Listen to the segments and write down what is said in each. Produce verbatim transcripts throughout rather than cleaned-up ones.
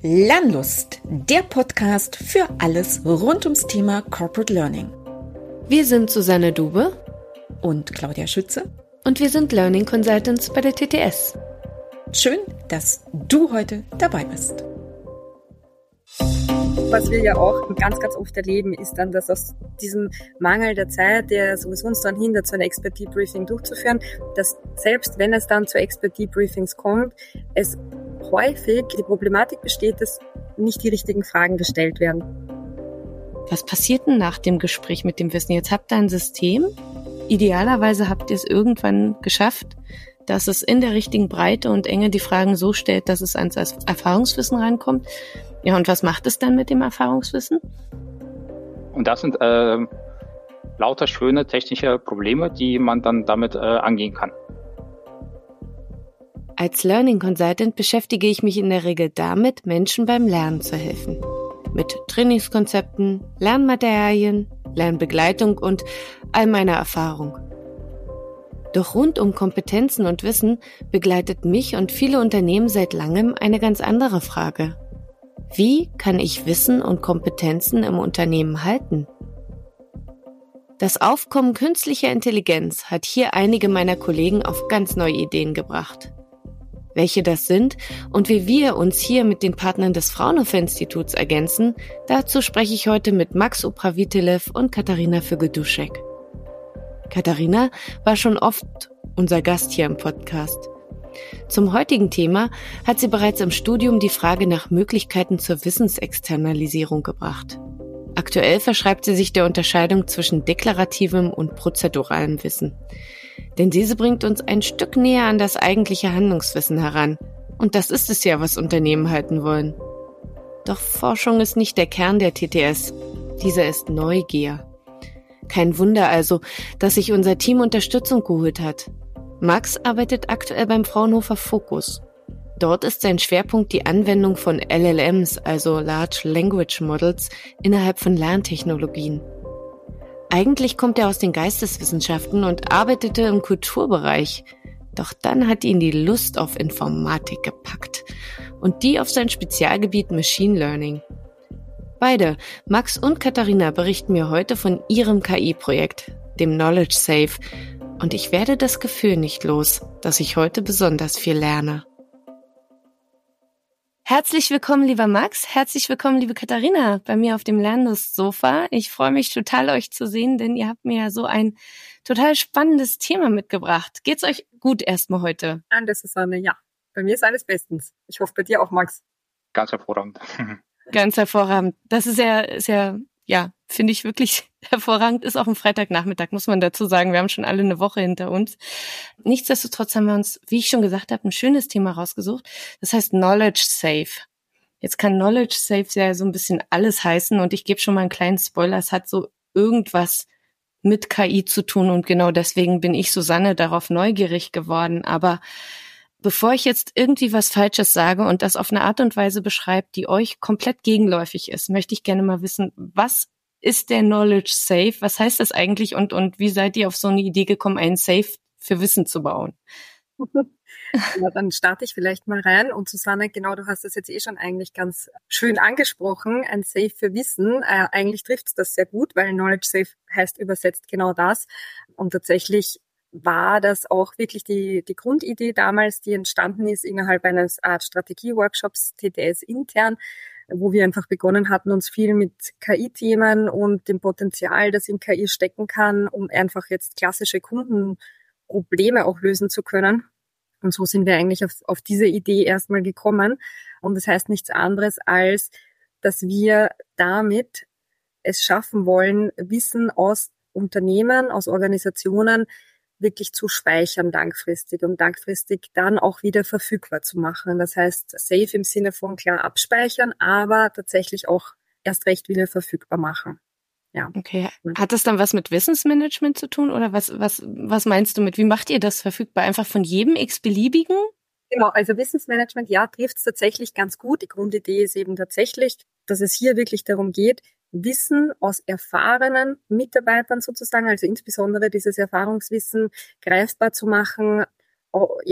Lernlust, der Podcast für alles rund ums Thema Corporate Learning. Wir sind Susanne Dube und Claudia Schütze und wir sind Learning Consultants bei der T T S. Schön, dass du heute dabei bist. Was wir ja auch ganz, ganz oft erleben, ist dann, dass aus diesem Mangel der Zeit, der sowieso uns daran hindert, so ein Expert-Debriefing durchzuführen, dass selbst wenn es dann zu Expert-Debriefings kommt, es häufig die Problematik besteht, dass nicht die richtigen Fragen gestellt werden. Was passiert denn nach dem Gespräch mit dem Wissen? Jetzt habt ihr ein System. Idealerweise habt ihr es irgendwann geschafft, dass es in der richtigen Breite und Enge die Fragen so stellt, dass es ans Erfahrungswissen reinkommt. Ja, und was macht es dann mit dem Erfahrungswissen? Und das sind äh, lauter schöne technische Probleme, die man dann damit äh, angehen kann. Als Learning Consultant beschäftige ich mich in der Regel damit, Menschen beim Lernen zu helfen. Mit Trainingskonzepten, Lernmaterialien, Lernbegleitung und all meiner Erfahrung. Doch rund um Kompetenzen und Wissen begleitet mich und viele Unternehmen seit langem eine ganz andere Frage. Wie kann ich Wissen und Kompetenzen im Unternehmen halten? Das Aufkommen künstlicher Intelligenz hat hier einige meiner Kollegen auf ganz neue Ideen gebracht. Welche das sind und wie wir uns hier mit den Partnern des Fraunhofer-Instituts ergänzen, dazu spreche ich heute mit Max Upravitelev und Katharina Vögel-Duschek. Katharina war schon oft unser Gast hier im Podcast. Zum heutigen Thema hat sie bereits im Studium die Frage nach Möglichkeiten zur Wissensexternalisierung gebracht. Aktuell verschreibt sie sich der Unterscheidung zwischen deklarativem und prozeduralem Wissen. Denn diese bringt uns ein Stück näher an das eigentliche Handlungswissen heran. Und das ist es ja, was Unternehmen halten wollen. Doch Forschung ist nicht der Kern der T T S. Dieser ist Neugier. Kein Wunder also, dass sich unser Team Unterstützung geholt hat. Max arbeitet aktuell beim Fraunhofer Focus. Dort ist sein Schwerpunkt die Anwendung von L L Ms, also Large Language Models, innerhalb von Lerntechnologien. Eigentlich kommt er aus den Geisteswissenschaften und arbeitete im Kulturbereich. Doch dann hat ihn die Lust auf Informatik gepackt. Und die auf sein Spezialgebiet Machine Learning. Beide, Max und Katharina, berichten mir heute von ihrem K I-Projekt, dem Knowledge Safe. Und ich werde das Gefühl nicht los, dass ich heute besonders viel lerne. Herzlich willkommen, lieber Max. Herzlich willkommen, liebe Katharina, bei mir auf dem Lernlust-Sofa. Ich freue mich total, euch zu sehen, denn ihr habt mir ja so ein total spannendes Thema mitgebracht. Geht's euch gut erstmal heute? Danke, Susanne. Ja, bei mir ist alles bestens. Ich hoffe, bei dir auch, Max. Ganz hervorragend. Ganz hervorragend. Das ist ja, ist ja, ja, finde ich wirklich hervorragend. Ist auch ein Freitagnachmittag, muss man dazu sagen. Wir haben schon alle eine Woche hinter uns. Nichtsdestotrotz haben wir uns, wie ich schon gesagt habe, ein schönes Thema rausgesucht. Das heißt Knowledge Safe. Jetzt kann Knowledge Safe ja so ein bisschen alles heißen und ich gebe schon mal einen kleinen Spoiler. Es hat so irgendwas mit K I zu tun und genau deswegen bin ich, Susanne, darauf neugierig geworden. Aber bevor ich jetzt irgendwie was Falsches sage und das auf eine Art und Weise beschreibt, die euch komplett gegenläufig ist, möchte ich gerne mal wissen, was ist der Knowledge Safe? Was heißt das eigentlich und, und wie seid ihr auf so eine Idee gekommen, einen Safe für Wissen zu bauen? Ja, dann starte ich vielleicht mal rein. Und Susanne, genau, du hast das jetzt eh schon eigentlich ganz schön angesprochen, ein Safe für Wissen. Äh, eigentlich trifft es das sehr gut, weil Knowledge Safe heißt übersetzt genau das. Und tatsächlich war das auch wirklich die, die Grundidee damals, die entstanden ist innerhalb eines Art Strategie-Workshops T T S intern, wo wir einfach begonnen hatten, uns viel mit K I-Themen und dem Potenzial, das in K I stecken kann, um einfach jetzt klassische Kundenprobleme auch lösen zu können. Und so sind wir eigentlich auf, auf diese Idee erstmal gekommen. Und das heißt nichts anderes, als dass wir damit es schaffen wollen, Wissen aus Unternehmen, aus Organisationen wirklich zu speichern langfristig und langfristig dann auch wieder verfügbar zu machen. Das heißt, safe im Sinne von klar abspeichern, aber tatsächlich auch erst recht wieder verfügbar machen. Ja. Okay. Hat das dann was mit Wissensmanagement zu tun oder was, was, was meinst du mit, wie macht ihr das verfügbar? Einfach von jedem x-beliebigen? Genau, also Wissensmanagement, ja, trifft es tatsächlich ganz gut. Die Grundidee ist eben tatsächlich, dass es hier wirklich darum geht, Wissen aus erfahrenen Mitarbeitern sozusagen, also insbesondere dieses Erfahrungswissen greifbar zu machen, ja,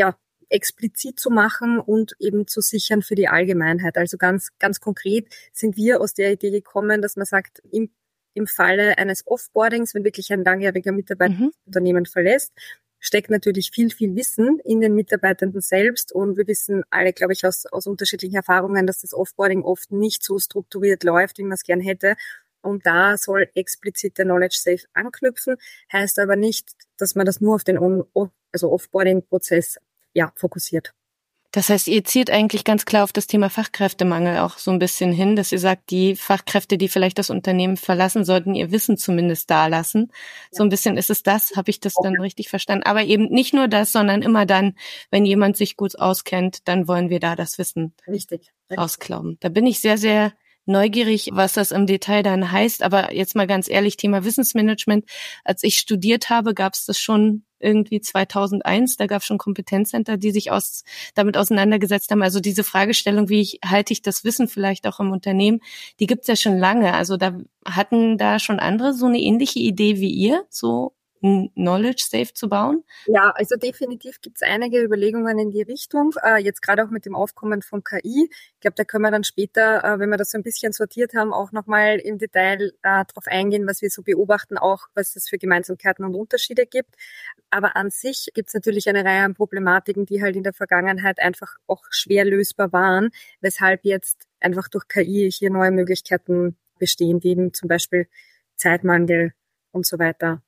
explizit zu machen und eben zu sichern für die Allgemeinheit. Also ganz, ganz konkret sind wir aus der Idee gekommen, dass man sagt, im, im Falle eines Offboardings, wenn wirklich ein langjähriger Mitarbeiter Mhm. das Unternehmen verlässt, steckt natürlich viel, viel Wissen in den Mitarbeitenden selbst. Und wir wissen alle, glaube ich, aus, aus unterschiedlichen Erfahrungen, dass das Offboarding oft nicht so strukturiert läuft, wie man es gern hätte. Und da soll explizit der Knowledge Safe anknüpfen, heißt aber nicht, dass man das nur auf den On- also Offboarding-Prozess ja, fokussiert. Das heißt, ihr zielt eigentlich ganz klar auf das Thema Fachkräftemangel auch so ein bisschen hin, dass ihr sagt, die Fachkräfte, die vielleicht das Unternehmen verlassen, sollten ihr Wissen zumindest dalassen. Ja. So ein bisschen ist es das, habe ich das dann okay. richtig verstanden? Aber eben nicht nur das, sondern immer dann, wenn jemand sich gut auskennt, dann wollen wir da das Wissen richtig. rausklauen. Da bin ich sehr, sehr neugierig, was das im Detail dann heißt. Aber jetzt mal ganz ehrlich, Thema Wissensmanagement. Als ich studiert habe, gab es das schon irgendwie zweitausendeins. Da gab es schon Kompetenzcenter, die sich aus, damit auseinandergesetzt haben. Also diese Fragestellung, wie ich, halte ich das Wissen vielleicht auch im Unternehmen, die gibt's ja schon lange. Also da hatten da schon andere so eine ähnliche Idee wie ihr, so ein Knowledge Safe zu bauen? Ja, also definitiv gibt's einige Überlegungen in die Richtung, äh, jetzt gerade auch mit dem Aufkommen von K I. Ich glaube, da können wir dann später, äh, wenn wir das so ein bisschen sortiert haben, auch nochmal im Detail äh, darauf eingehen, was wir so beobachten, auch was es für Gemeinsamkeiten und Unterschiede gibt. Aber an sich gibt's natürlich eine Reihe an Problematiken, die halt in der Vergangenheit einfach auch schwer lösbar waren, weshalb jetzt einfach durch K I hier neue Möglichkeiten bestehen, wie eben zum Beispiel Zeitmangel und so weiter.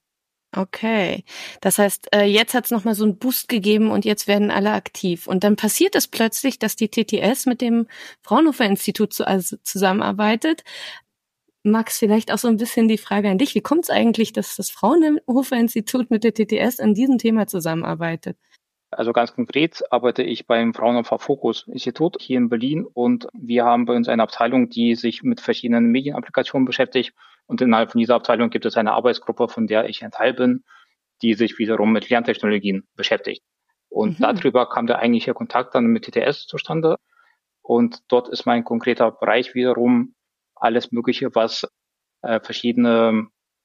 Okay, das heißt, jetzt hat es nochmal so einen Boost gegeben und jetzt werden alle aktiv. Und dann passiert es plötzlich, dass die T T S mit dem Fraunhofer-Institut zusammenarbeitet. Max, vielleicht auch so ein bisschen die Frage an dich. Wie kommt es eigentlich, dass das Fraunhofer-Institut mit der T T S an diesem Thema zusammenarbeitet? Also ganz konkret arbeite ich beim Fraunhofer Focus Institut hier in Berlin und wir haben bei uns eine Abteilung, die sich mit verschiedenen Medienapplikationen beschäftigt. Und innerhalb von dieser Abteilung gibt es eine Arbeitsgruppe, von der ich ein Teil bin, die sich wiederum mit Lerntechnologien beschäftigt. Und mhm. darüber kam der eigentliche Kontakt dann mit T T S zustande. Und dort ist mein konkreter Bereich wiederum alles Mögliche, was äh, verschiedene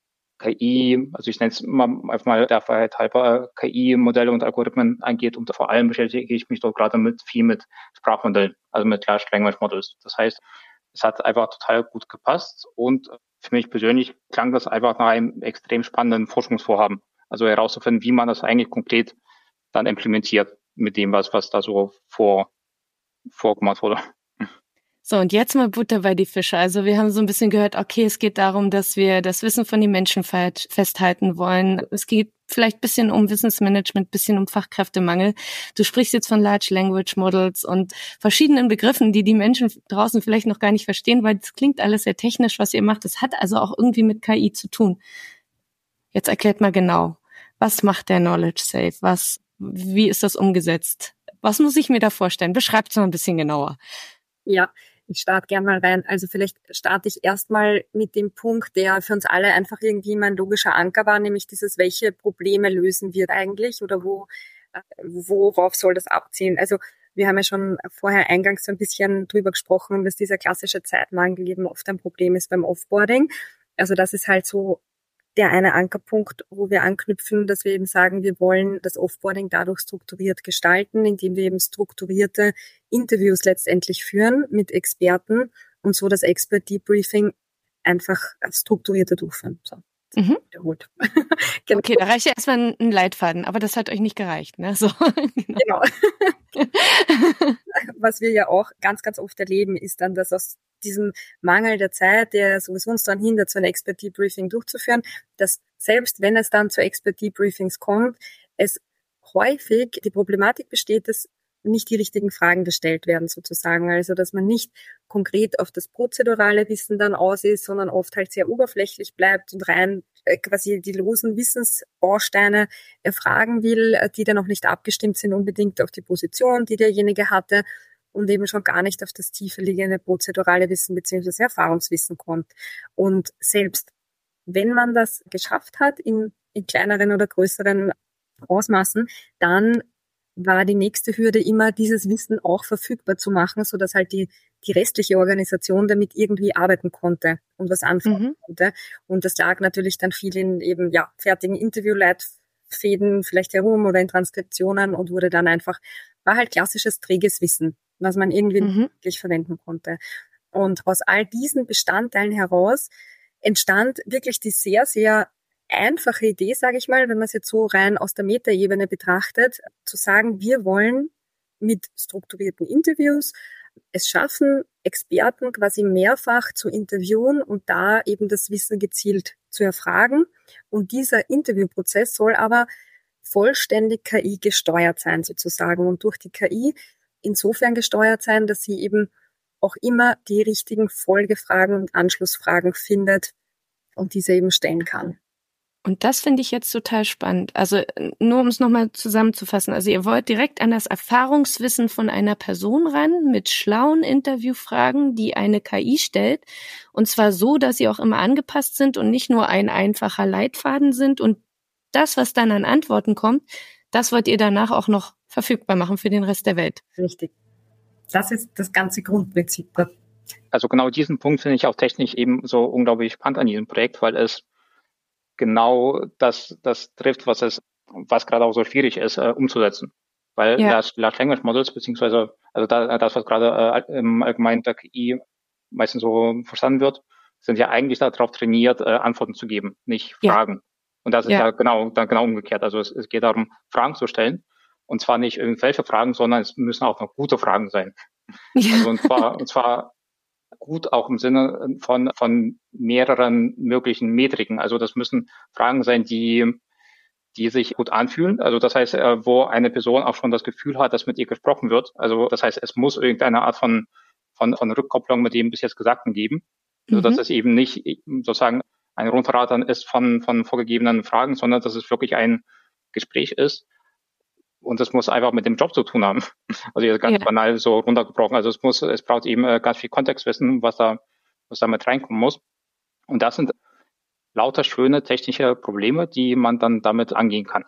K I, also ich nenne es mal einfach mal der Freiheit halber K I-Modelle und Algorithmen angeht. Und vor allem beschäftige ich mich dort gerade mit viel mit Sprachmodellen, also mit Large Language Models. Das heißt, es hat einfach total gut gepasst und für mich persönlich klang das einfach nach einem extrem spannenden Forschungsvorhaben. Also herauszufinden, wie man das eigentlich konkret dann implementiert mit dem, was, was da so vor, vorgemacht wurde. So, und jetzt mal Butter bei die Fische. Also wir haben so ein bisschen gehört, okay, es geht darum, dass wir das Wissen von den Menschen festhalten wollen. Es geht vielleicht ein bisschen um Wissensmanagement, ein bisschen um Fachkräftemangel. Du sprichst jetzt von Large Language Models und verschiedenen Begriffen, die die Menschen draußen vielleicht noch gar nicht verstehen, weil das klingt alles sehr technisch, was ihr macht. Das hat also auch irgendwie mit K I zu tun. Jetzt erklärt mal genau, was macht der Knowledge Safe? Was, wie ist das umgesetzt? Was muss ich mir da vorstellen? Beschreibt es mal ein bisschen genauer. Ja, ich starte gern mal rein. Also vielleicht starte ich erstmal mit dem Punkt, der für uns alle einfach irgendwie mein logischer Anker war, nämlich dieses, welche Probleme lösen wir eigentlich oder wo, worauf soll das abzielen? Also wir haben ja schon vorher eingangs so ein bisschen drüber gesprochen, dass dieser klassische Zeitmangel eben oft ein Problem ist beim Offboarding. Also das ist halt so der eine Ankerpunkt, wo wir anknüpfen, dass wir eben sagen, wir wollen das Offboarding dadurch strukturiert gestalten, indem wir eben strukturierte Interviews letztendlich führen mit Experten und so das Expert Debriefing einfach strukturierter durchführen. So. Mhm. Wiederholt. Genau. Okay, da reicht ja erstmal ein Leitfaden, aber das hat euch nicht gereicht, ne? So. Genau. Was wir ja auch ganz, ganz oft erleben, ist dann, dass aus diesem Mangel der Zeit, der sowieso uns daran hindert, so ein Expert Debriefing durchzuführen, dass selbst wenn es dann zu Expert Debriefings kommt, es häufig die Problematik besteht, dass nicht die richtigen Fragen gestellt werden sozusagen. Also dass man nicht konkret auf das prozedurale Wissen dann aus ist, sondern oft halt sehr oberflächlich bleibt und rein äh, quasi die losen Wissensbausteine erfragen will, die dann auch nicht abgestimmt sind unbedingt auf die Position, die derjenige hatte und eben schon gar nicht auf das tiefer liegende prozedurale Wissen bzw. Erfahrungswissen kommt. Und selbst wenn man das geschafft hat in, in kleineren oder größeren Ausmaßen, dann war die nächste Hürde immer, dieses Wissen auch verfügbar zu machen, so dass halt die, die restliche Organisation damit irgendwie arbeiten konnte und was anfangen mhm. konnte. Und das lag natürlich dann viel in eben, ja, fertigen Interviewleitfäden vielleicht herum oder in Transkriptionen und wurde dann einfach war halt klassisches träges Wissen, was man irgendwie Mhm. nicht wirklich verwenden konnte. Und aus all diesen Bestandteilen heraus entstand wirklich die sehr, sehr einfache Idee, sage ich mal, wenn man es jetzt so rein aus der Metaebene betrachtet, zu sagen, wir wollen mit strukturierten Interviews es schaffen, Experten quasi mehrfach zu interviewen und da eben das Wissen gezielt zu erfragen. Und dieser Interviewprozess soll aber vollständig K I gesteuert sein sozusagen und durch die K I insofern gesteuert sein, dass sie eben auch immer die richtigen Folgefragen und Anschlussfragen findet und diese eben stellen kann. Und das finde ich jetzt total spannend. Also nur um es nochmal zusammenzufassen. Also ihr wollt direkt an das Erfahrungswissen von einer Person ran mit schlauen Interviewfragen, die eine K I stellt. Und zwar so, dass sie auch immer angepasst sind und nicht nur ein einfacher Leitfaden sind. Und das, was dann an Antworten kommt, das wollt ihr danach auch noch verfügbar machen für den Rest der Welt. Richtig. Das ist das ganze Grundprinzip. Also genau diesen Punkt finde ich auch technisch eben so unglaublich spannend an diesem Projekt, weil es genau das, das trifft, was es, was gerade auch so schwierig ist, äh, umzusetzen. Weil Ja. Large, Large Language Models, beziehungsweise, also da, das, was gerade äh, im Allgemeinen der K I meistens so verstanden wird, sind ja eigentlich darauf trainiert, äh, Antworten zu geben, nicht Ja. Fragen. Und das ist Ja. ja, genau, dann genau umgekehrt. Also es, es geht darum, Fragen zu stellen. Und zwar nicht irgendwelche Fragen, sondern es müssen auch noch gute Fragen sein. Also und zwar, und zwar gut auch im Sinne von, von mehreren möglichen Metriken. Also das müssen Fragen sein, die, die sich gut anfühlen. Also das heißt, wo eine Person auch schon das Gefühl hat, dass mit ihr gesprochen wird. Also das heißt, es muss irgendeine Art von, von, von Rückkopplung mit dem bis jetzt Gesagten geben. Also dass Mhm. es eben nicht sozusagen ein Runterrattern ist von, von vorgegebenen Fragen, sondern dass es wirklich ein Gespräch ist. Und das muss einfach mit dem Job zu tun haben. Also jetzt ganz Ja. banal so runtergebrochen. Also es muss, es braucht eben äh, ganz viel Kontextwissen, was da, was da mit reinkommen muss. Und das sind lauter schöne technische Probleme, die man dann damit angehen kann.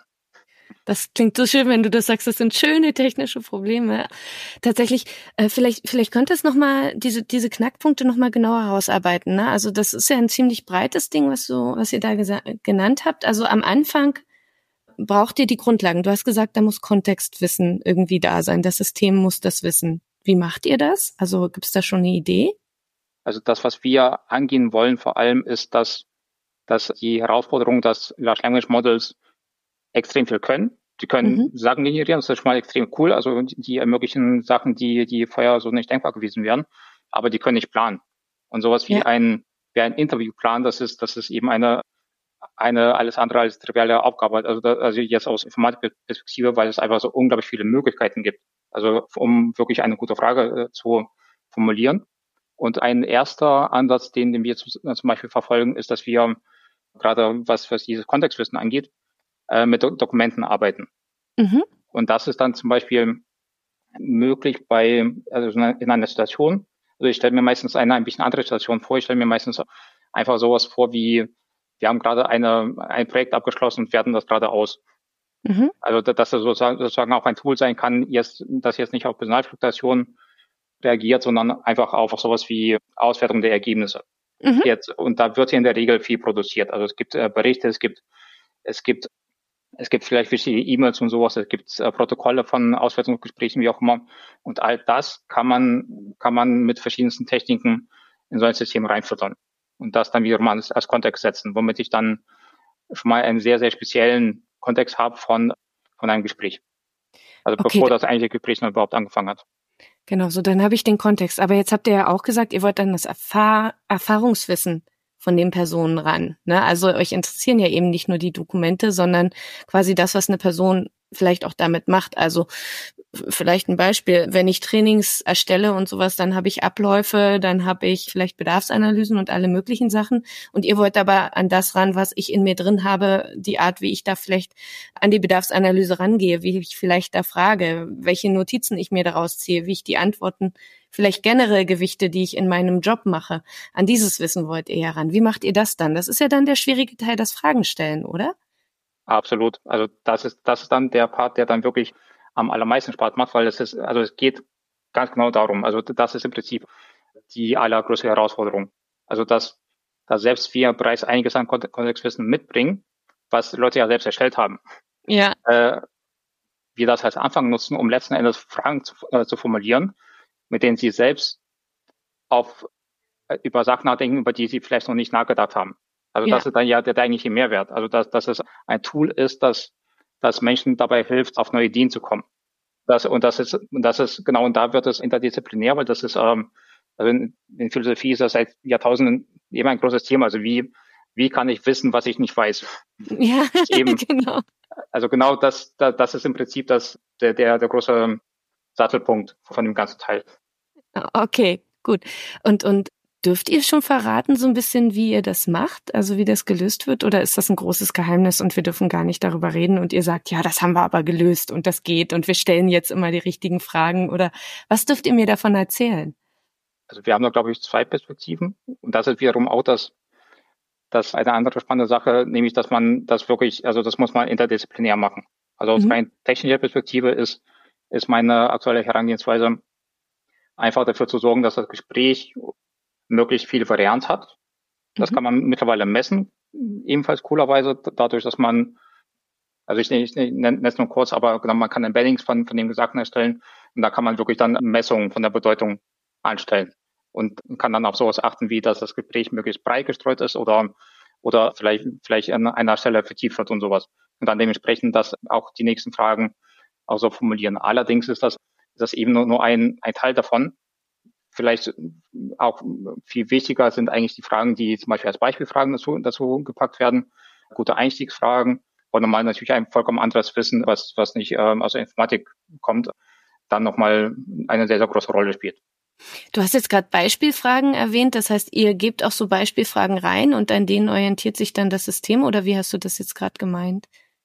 Das klingt so schön, wenn du das sagst. Das sind schöne technische Probleme. Tatsächlich, äh, vielleicht, vielleicht könntest du noch mal diese diese Knackpunkte noch mal genauer herausarbeiten. Ne? Also das ist ja ein ziemlich breites Ding, was so, was ihr da gesa- genannt habt. Also am Anfang braucht ihr die Grundlagen. Du hast gesagt, da muss Kontextwissen irgendwie da sein. Das System muss das wissen. Wie macht ihr das? Also gibt es da schon eine Idee? Also das, was wir angehen wollen, vor allem ist, dass, dass die Herausforderung, dass Large Language Models extrem viel können. Die können Mhm. Sachen generieren, das ist schon mal extrem cool. Also die ermöglichen Sachen, die, die vorher so nicht denkbar gewesen wären. Aber die können nicht planen. Und sowas wie Ja. ein, wie ein Interviewplan, das ist, das ist eben eine, eine alles andere als triviale Aufgabe. Also, da, also jetzt aus Informatikperspektive, weil es einfach so unglaublich viele Möglichkeiten gibt. Also um wirklich eine gute Frage äh, zu formulieren. Und ein erster Ansatz, den, den wir zu, zum Beispiel verfolgen, ist, dass wir gerade was, was dieses Kontextwissen angeht, äh, mit Do- Dokumenten arbeiten. Mhm. Und das ist dann zum Beispiel möglich bei, also in einer Situation. Also ich stelle mir meistens eine ein bisschen andere Situation vor. Ich stelle mir meistens einfach sowas vor wie, wir haben gerade eine, ein Projekt abgeschlossen und werten das gerade aus. Mhm. Also dass das sozusagen, sozusagen auch ein Tool sein kann, jetzt, das jetzt nicht auf Personalfluktuation reagiert, sondern einfach auf sowas wie Auswertung der Ergebnisse. Mhm. Jetzt, und da wird hier in der Regel viel produziert. Also es gibt äh, Berichte, es gibt, es gibt, es gibt vielleicht wichtige E-Mails und sowas, es gibt äh, Protokolle von Auswertungsgesprächen, wie auch immer. Und all das kann man, kann man mit verschiedensten Techniken in so ein System reinfüttern. Und das dann wiederum als, als Kontext setzen, womit ich dann schon mal einen sehr, sehr speziellen Kontext habe von, von einem Gespräch. Also Okay. bevor das eigentliche Gespräch noch überhaupt angefangen hat. Genau, so dann habe ich den Kontext. Aber jetzt habt ihr ja auch gesagt, ihr wollt dann das Erfahr- Erfahrungswissen von den Personen ran. Ne? Also euch interessieren ja eben nicht nur die Dokumente, sondern quasi das, was eine Person vielleicht auch damit macht. Also vielleicht ein Beispiel, wenn ich Trainings erstelle und sowas, dann habe ich Abläufe, dann habe ich vielleicht Bedarfsanalysen und alle möglichen Sachen. Und ihr wollt aber an das ran, was ich in mir drin habe, die Art, wie ich da vielleicht an die Bedarfsanalyse rangehe, wie ich vielleicht da frage, welche Notizen ich mir daraus ziehe, wie ich die Antworten vielleicht generell gewichte, die ich in meinem Job mache. An dieses Wissen wollt ihr heran. Wie macht ihr das dann? Das ist ja dann der schwierige Teil, das Fragen stellen, oder? Absolut. Also das ist, das ist dann der Part, der dann wirklich am allermeisten Spaß macht, weil es ist, also es geht ganz genau darum. Also das ist im Prinzip die allergrößte Herausforderung. Also dass, dass selbst wir bereits einiges an Kontextwissen mitbringen, was Leute ja selbst erstellt haben. Ja. Äh, wir das als Anfang nutzen, um letzten Endes Fragen zu, äh, zu formulieren, mit denen sie selbst auf äh, über Sachen nachdenken, über die sie vielleicht noch nicht nachgedacht haben. Also ja. Das ist dann ja der, der eigentliche Mehrwert. Also dass, dass es ein Tool ist, das, das Menschen dabei hilft, auf neue Ideen zu kommen. Das, und das ist, das ist genau, und da wird es interdisziplinär, weil das ist, ähm, also in, in Philosophie ist das seit Jahrtausenden eben ein großes Thema. Also wie, wie kann ich wissen, was ich nicht weiß? Ja, eben, genau. Also genau das, das, das ist im Prinzip das, der, der, der große Sattelpunkt von dem ganzen Teil. Okay, gut. Und, und dürft ihr schon verraten so ein bisschen, wie ihr das macht? Also wie das gelöst wird? Oder ist das ein großes Geheimnis und wir dürfen gar nicht darüber reden und ihr sagt, ja, das haben wir aber gelöst und das geht und wir stellen jetzt immer die richtigen Fragen? Oder was dürft ihr mir davon erzählen? Also wir haben da, glaube ich, zwei Perspektiven. Und das ist wiederum auch das, das eine andere spannende Sache, nämlich, dass man das wirklich, also das muss man interdisziplinär machen. Also aus mhm. rein technischer Perspektive ist, ist meine aktuelle Herangehensweise einfach dafür zu sorgen, dass das Gespräch möglichst viel Varianz hat. Das mhm. kann man mittlerweile messen, ebenfalls coolerweise, dadurch, dass man, also ich, ich nenne es nur kurz, aber genau, man kann Embeddings von, von dem Gesagten erstellen und da kann man wirklich dann Messungen von der Bedeutung anstellen und kann dann auf sowas achten, wie dass das Gespräch möglichst breit gestreut ist oder oder vielleicht vielleicht an einer Stelle vertieft wird und sowas. Und dann dementsprechend das auch die nächsten Fragen auch so formulieren. Allerdings ist das, ist das eben nur, nur ein, ein Teil davon. Vielleicht auch viel wichtiger sind eigentlich die Fragen, die zum Beispiel als Beispielfragen dazu, dazu gepackt werden. Gute Einstiegsfragen, wo normal natürlich ein vollkommen anderes Wissen, was, was nicht ähm, aus der Informatik kommt, dann nochmal eine sehr, sehr große Rolle spielt. Du hast jetzt gerade Beispielfragen erwähnt, das heißt, ihr gebt auch so Beispielfragen rein und an denen orientiert sich dann das System, oder wie hast du das jetzt gerade gemeint?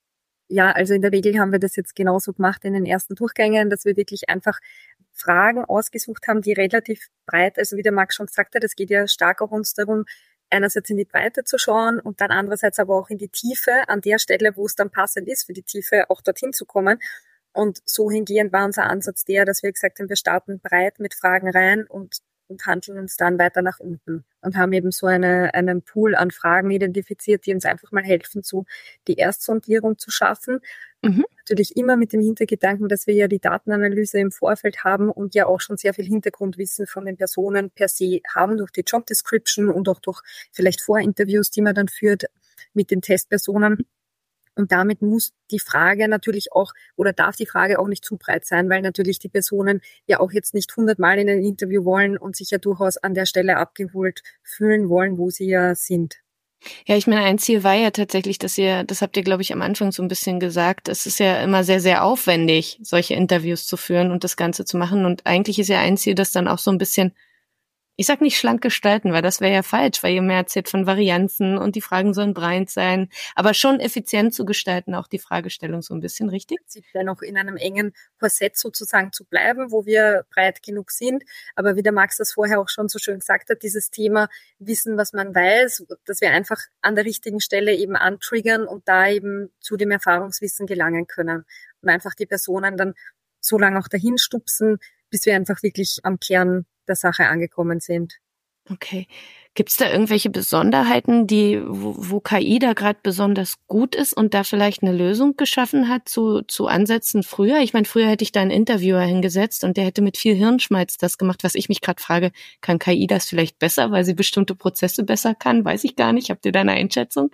Ja, also in der Regel haben wir das jetzt genauso gemacht in den ersten Durchgängen, dass wir wirklich einfach Fragen ausgesucht haben, die relativ breit, also wie der Max schon gesagt hat, es geht ja stark auch uns darum, einerseits in die Breite zu schauen und dann andererseits aber auch in die Tiefe, an der Stelle, wo es dann passend ist, für die Tiefe auch dorthin zu kommen. Und so hingehend war unser Ansatz der, dass wir gesagt haben, wir starten breit mit Fragen rein und, und handeln uns dann weiter nach unten und haben eben so eine, einen Pool an Fragen identifiziert, die uns einfach mal helfen, so die Erstsondierung zu schaffen. Mhm. Natürlich immer mit dem Hintergedanken, dass wir ja die Datenanalyse im Vorfeld haben und ja auch schon sehr viel Hintergrundwissen von den Personen per se haben durch die Job Description und auch durch vielleicht Vorinterviews, die man dann führt mit den Testpersonen. Und damit muss die Frage natürlich auch, oder darf die Frage auch nicht zu breit sein, weil natürlich die Personen ja auch jetzt nicht hundertmal in ein Interview wollen und sich ja durchaus an der Stelle abgeholt fühlen wollen, wo sie ja sind. Ja, ich meine, ein Ziel war ja tatsächlich, dass ihr, das habt ihr, glaube ich, am Anfang so ein bisschen gesagt, es ist ja immer sehr, sehr aufwendig, solche Interviews zu führen und das Ganze zu machen. Und eigentlich ist ja ein Ziel, das dann auch so ein bisschen, ich sag nicht schlank gestalten, weil das wäre ja falsch, weil ihr mehr erzählt von Varianzen und die Fragen sollen breit sein, aber schon effizient zu gestalten, auch die Fragestellung so ein bisschen, richtig? Dennoch in einem engen Korsett sozusagen zu bleiben, wo wir breit genug sind. Aber wie der Max das vorher auch schon so schön gesagt hat, dieses Thema Wissen, was man weiß, dass wir einfach an der richtigen Stelle eben antriggern und da eben zu dem Erfahrungswissen gelangen können. Und einfach die Personen dann so lange auch dahin stupsen, bis wir einfach wirklich am Kern der Sache angekommen sind. Okay. Gibt es da irgendwelche Besonderheiten, die wo, wo K I da gerade besonders gut ist und da vielleicht eine Lösung geschaffen hat zu zu Ansätzen früher? Ich meine, früher hätte ich da einen Interviewer hingesetzt und der hätte mit viel Hirnschmalz das gemacht, was ich mich gerade frage, kann K I das vielleicht besser, weil sie bestimmte Prozesse besser kann? Weiß ich gar nicht. Habt ihr da eine Einschätzung?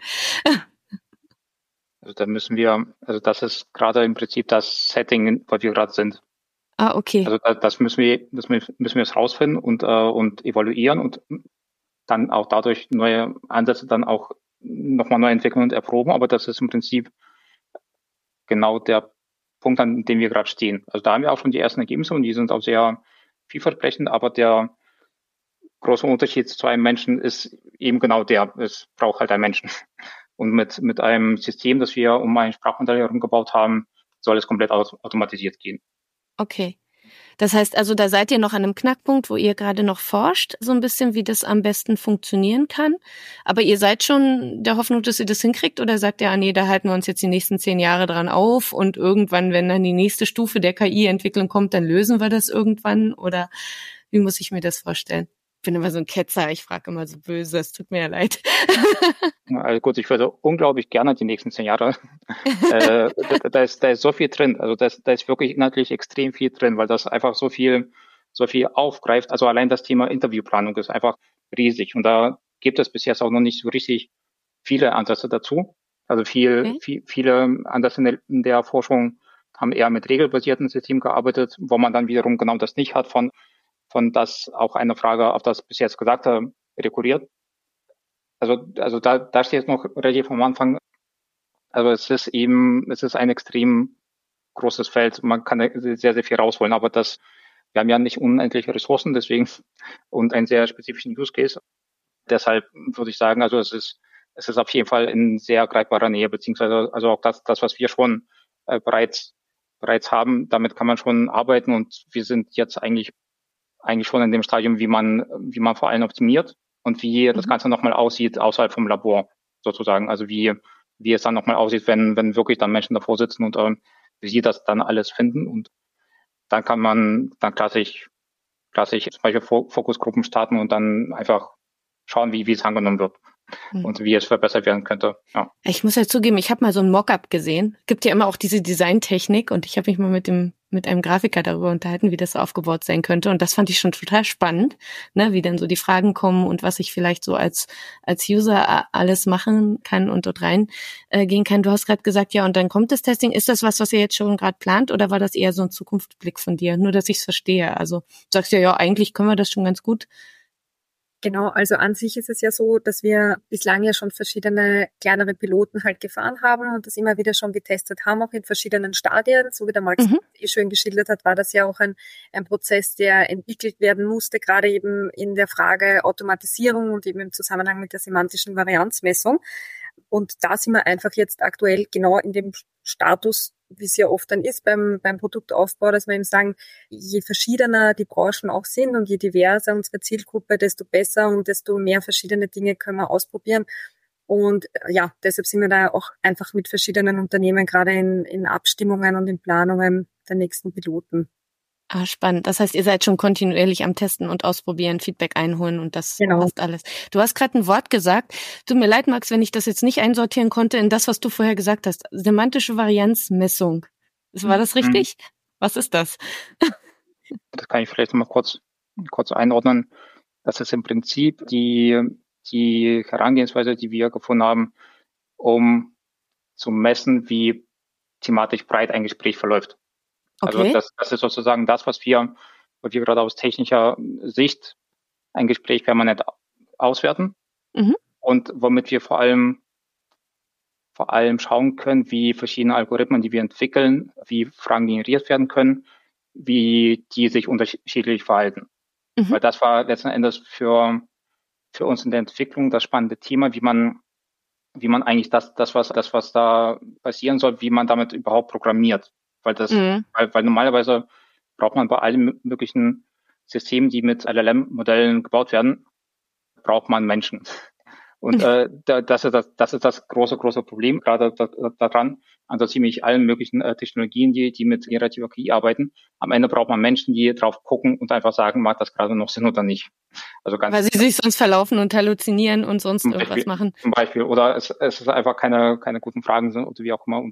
Also da müssen wir, also das ist gerade im Prinzip das Setting, wo wir gerade sind. Ah, okay. Also das müssen wir, das müssen wir jetzt rausfinden und, äh, und evaluieren und dann auch dadurch neue Ansätze dann auch nochmal neu entwickeln und erproben. Aber das ist im Prinzip genau der Punkt, an dem wir gerade stehen. Also da haben wir auch schon die ersten Ergebnisse und die sind auch sehr vielversprechend, aber der große Unterschied zu einem Menschen ist eben genau der, es braucht halt einen Menschen. Und mit, mit einem System, das wir um ein Sprachmodell herumgebaut haben, soll es komplett automatisiert gehen. Okay. Das heißt also, da seid ihr noch an einem Knackpunkt, wo ihr gerade noch forscht, so ein bisschen, wie das am besten funktionieren kann. Aber ihr seid schon der Hoffnung, dass ihr das hinkriegt, oder sagt ihr, ah nee, da halten wir uns jetzt die nächsten zehn Jahre dran auf und irgendwann, wenn dann die nächste Stufe der K I-Entwicklung kommt, dann lösen wir das irgendwann? Oder wie muss ich mir das vorstellen? bin immer so ein Ketzer, ich frage immer so böse, es tut mir ja leid. Also gut, ich würde unglaublich gerne die nächsten zehn Jahre. äh, da, da, ist, da ist so viel drin. Also da ist, da ist wirklich inhaltlich extrem viel drin, weil das einfach so viel, so viel aufgreift. Also allein das Thema Interviewplanung ist einfach riesig. Und da gibt es bis jetzt auch noch nicht so richtig viele Ansätze dazu. Also viel, okay. viel, viele Ansätze in der, in der Forschung haben eher mit regelbasierten Systemen gearbeitet, wo man dann wiederum genau das nicht hat von, von das auch eine Frage auf das bis jetzt Gesagte rekurriert. Also, also da, da steht es noch relativ am Anfang. Also es ist eben, es ist ein extrem großes Feld. Man kann sehr, sehr viel rausholen, aber das, wir haben ja nicht unendliche Ressourcen, deswegen, und einen sehr spezifischen Use Case. Deshalb würde ich sagen, also es ist, es ist auf jeden Fall in sehr greifbarer Nähe, beziehungsweise, also auch das, das, was wir schon äh, bereits, bereits haben, damit kann man schon arbeiten und wir sind jetzt eigentlich, eigentlich schon in dem Stadium, wie man, wie man vor allem optimiert. Und wie mhm. das Ganze nochmal aussieht außerhalb vom Labor sozusagen. Also wie wie es dann nochmal aussieht, wenn wenn wirklich dann Menschen davor sitzen und ähm, wie sie das dann alles finden. Und dann kann man dann klassisch, klassisch zum Beispiel Fokusgruppen starten und dann einfach schauen, wie wie es angenommen wird. Mhm. Und wie es verbessert werden könnte. Ja. Ich muss ja zugeben, ich habe mal so ein Mockup gesehen. Gibt ja immer auch diese Designtechnik und ich habe mich mal mit dem mit einem Grafiker darüber unterhalten, wie das so aufgebaut sein könnte. Und das fand ich schon total spannend, ne, wie dann so die Fragen kommen und was ich vielleicht so als als User alles machen kann und dort rein äh, gehen kann. Du hast gerade gesagt, ja, und dann kommt das Testing. Ist das was, was ihr jetzt schon gerade plant oder war das eher so ein Zukunftsblick von dir? Nur, dass ich es verstehe. Also du sagst ja, ja, eigentlich können wir das schon ganz gut. Genau, also an sich ist es ja so, dass wir bislang ja schon verschiedene kleinere Piloten halt gefahren haben und das immer wieder schon getestet haben, auch in verschiedenen Stadien. So wie der Max mhm. eh schön geschildert hat, war das ja auch ein, ein Prozess, der entwickelt werden musste, gerade eben in der Frage Automatisierung und eben im Zusammenhang mit der semantischen Varianzmessung. Und da sind wir einfach jetzt aktuell genau in dem Status, wie es ja oft dann ist beim, beim Produktaufbau, dass wir eben sagen, je verschiedener die Branchen auch sind und je diverser unsere Zielgruppe, desto besser und desto mehr verschiedene Dinge können wir ausprobieren. Und ja, deshalb sind wir da auch einfach mit verschiedenen Unternehmen gerade in, in Abstimmungen und in Planungen der nächsten Piloten. Ah, spannend. Das heißt, ihr seid schon kontinuierlich am Testen und Ausprobieren, Feedback einholen und das genau. passt alles. Du hast gerade ein Wort gesagt. Tut mir leid, Max, wenn ich das jetzt nicht einsortieren konnte in das, was du vorher gesagt hast. Semantische Varianzmessung. War das richtig? Mhm. Was ist das? Das kann ich vielleicht mal kurz, kurz einordnen. Das ist im Prinzip die, die Herangehensweise, die wir gefunden haben, um zu messen, wie thematisch breit ein Gespräch verläuft. Okay. Also das, das ist sozusagen das, was wir, was wir gerade aus technischer Sicht ein Gespräch permanent auswerten mhm. und womit wir vor allem vor allem schauen können, wie verschiedene Algorithmen, die wir entwickeln, wie Fragen generiert werden können, wie die sich unterschiedlich verhalten. Mhm. Weil das war letzten Endes für für uns in der Entwicklung das spannende Thema, wie man wie man eigentlich das das was das was da passieren soll, wie man damit überhaupt programmiert. Weil das, mhm. weil, weil normalerweise braucht man bei allen möglichen Systemen, die mit L L M-Modellen gebaut werden, braucht man Menschen. Und äh, das ist das, das ist das große, große Problem gerade daran, an so ziemlich allen möglichen äh, Technologien, die, die mit generativer K I arbeiten. Am Ende braucht man Menschen, die drauf gucken und einfach sagen, mag das gerade noch Sinn oder nicht. Also ganz weil sie sich sonst verlaufen und halluzinieren und sonst Beispiel, irgendwas machen. Zum Beispiel. Oder es, es ist einfach keine, keine guten Fragen sind oder wie auch immer. Und,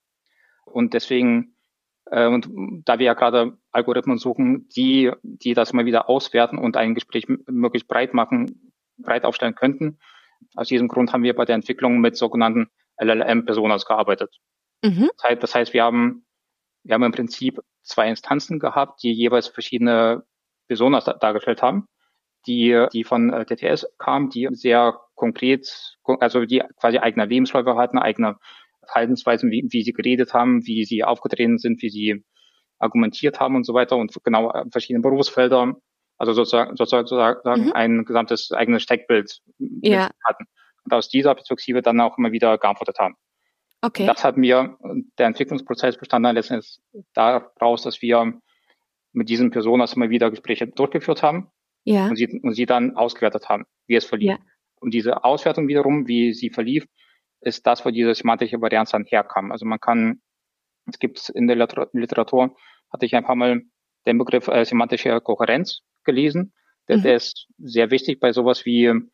und deswegen, äh, und da wir ja gerade Algorithmen suchen, die, die das mal wieder auswerten und ein Gespräch möglichst breit machen, breit aufstellen könnten. Aus diesem Grund haben wir bei der Entwicklung mit sogenannten L L M-Personas gearbeitet. Mhm. Das heißt, das heißt, wir haben, wir haben im Prinzip zwei Instanzen gehabt, die jeweils verschiedene Personas dargestellt haben, die, die von T T S kamen, die sehr konkret, also die quasi eigene Lebensläufe hatten, eigene Verhaltensweisen, wie, wie sie geredet haben, wie sie aufgetreten sind, wie sie argumentiert haben und so weiter und genau verschiedene Berufsfelder, also sozusagen, sozusagen mhm. ein gesamtes eigenes Steckbild ja. hatten. Und aus dieser Perspektive dann auch immer wieder geantwortet haben. Okay. Und das hat mir, der Entwicklungsprozess bestand dann letztendlich daraus, dass wir mit diesen Personas immer wieder Gespräche durchgeführt haben ja. und, sie, und sie dann ausgewertet haben, wie es verlief. Ja. Und diese Auswertung wiederum, wie sie verlief, ist das, wo diese semantische Varianz dann herkam. Also man kann, es gibt in der Literatur, hatte ich ein paar Mal den Begriff äh, semantische Kohärenz gelesen. Der, Mhm. der ist sehr wichtig bei sowas wie zum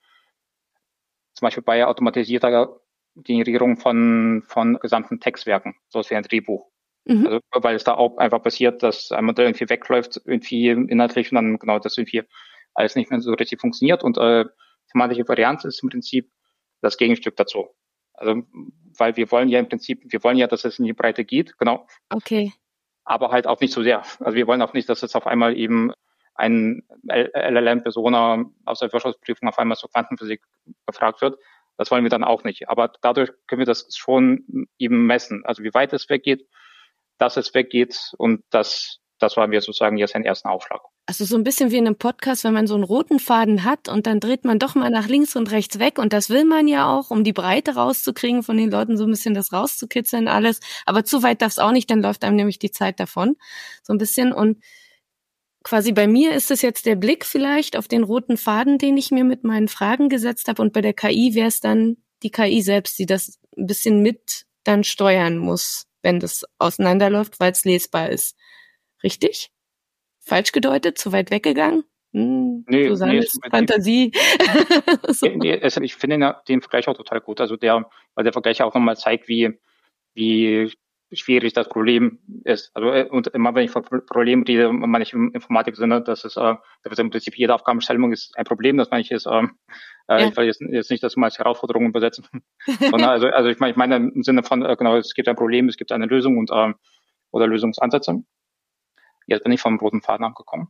Beispiel bei automatisierter Generierung von, von gesamten Textwerken, sowas wie ein Drehbuch. Mhm. Also, weil es da auch einfach passiert, dass ein Modell irgendwie wegläuft, irgendwie inhaltlich und dann genau das irgendwie alles nicht mehr so richtig funktioniert. Und äh, semantische Varianz ist im Prinzip das Gegenstück dazu. Also, weil wir wollen ja im Prinzip, wir wollen ja, dass es in die Breite geht, genau, Okay. aber halt auch nicht so sehr. Also wir wollen auch nicht, dass jetzt auf einmal eben ein L L M-Persona aus der Wirtschaftsprüfung auf einmal zur Quantenphysik befragt wird. Das wollen wir dann auch nicht. Aber dadurch können wir das schon eben messen. Also wie weit es weggeht, dass es weggeht und das, das war mir sozusagen jetzt ein ersten Aufschlag. Also so ein bisschen wie in einem Podcast, wenn man so einen roten Faden hat und dann dreht man doch mal nach links und rechts weg und das will man ja auch, um die Breite rauszukriegen, von den Leuten so ein bisschen das rauszukitzeln alles. Aber zu weit darf es auch nicht, dann läuft einem nämlich die Zeit davon. So ein bisschen und quasi bei mir ist es jetzt der Blick vielleicht auf den roten Faden, den ich mir mit meinen Fragen gesetzt habe und bei der K I wäre es dann die K I selbst, die das ein bisschen mit dann steuern muss, wenn das auseinanderläuft, weil es lesbar ist. Richtig? Falsch gedeutet? Zu weit weggegangen? Hm, Nee, Susannes nee, Fantasie. So. nee, nee, also ich finde den, den Vergleich auch total gut. Also der, weil der Vergleich auch nochmal zeigt, wie, wie schwierig das Problem ist. Also äh, und immer wenn ich von Problem rede, meine ich im Informatik-Sinne, dass es äh, dass im Prinzip jede Aufgabenstellung ist ein Problem, das meine ich ist, ähm, äh, Ja. ich will jetzt, jetzt nicht das mal als Herausforderung übersetzen, sondern also, also ich meine, ich meine im Sinne von, äh, genau, es gibt ein Problem, es gibt eine Lösung und ähm, oder Lösungsansätze. Jetzt bin ich vom roten Faden abgekommen.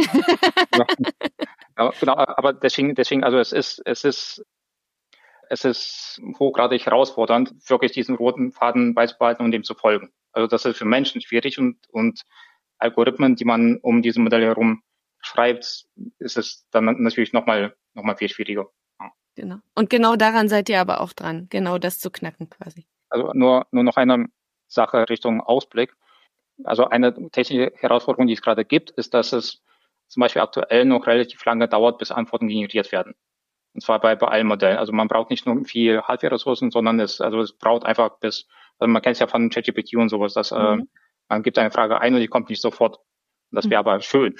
Ja. Ja, genau, aber deswegen, deswegen, also es ist, es ist, es ist hochgradig herausfordernd, wirklich diesen roten Faden beizubehalten und dem zu folgen. Also das ist für Menschen schwierig und, und Algorithmen, die man um diese Modelle herum schreibt, ist es dann natürlich nochmal, nochmal viel schwieriger. Ja. Genau. Und genau daran seid ihr aber auch dran, genau das zu knacken quasi. Also nur, nur noch eine Sache Richtung Ausblick. Also eine technische Herausforderung, die es gerade gibt, ist, dass es zum Beispiel aktuell noch relativ lange dauert, bis Antworten generiert werden. Und zwar bei, bei allen Modellen. Also man braucht nicht nur viel Hardware-Ressourcen, sondern es, also es braucht einfach bis, also man kennt es ja von ChatGPT und sowas, dass mhm. äh, man gibt eine Frage ein und die kommt nicht sofort. Das wäre mhm. aber schön.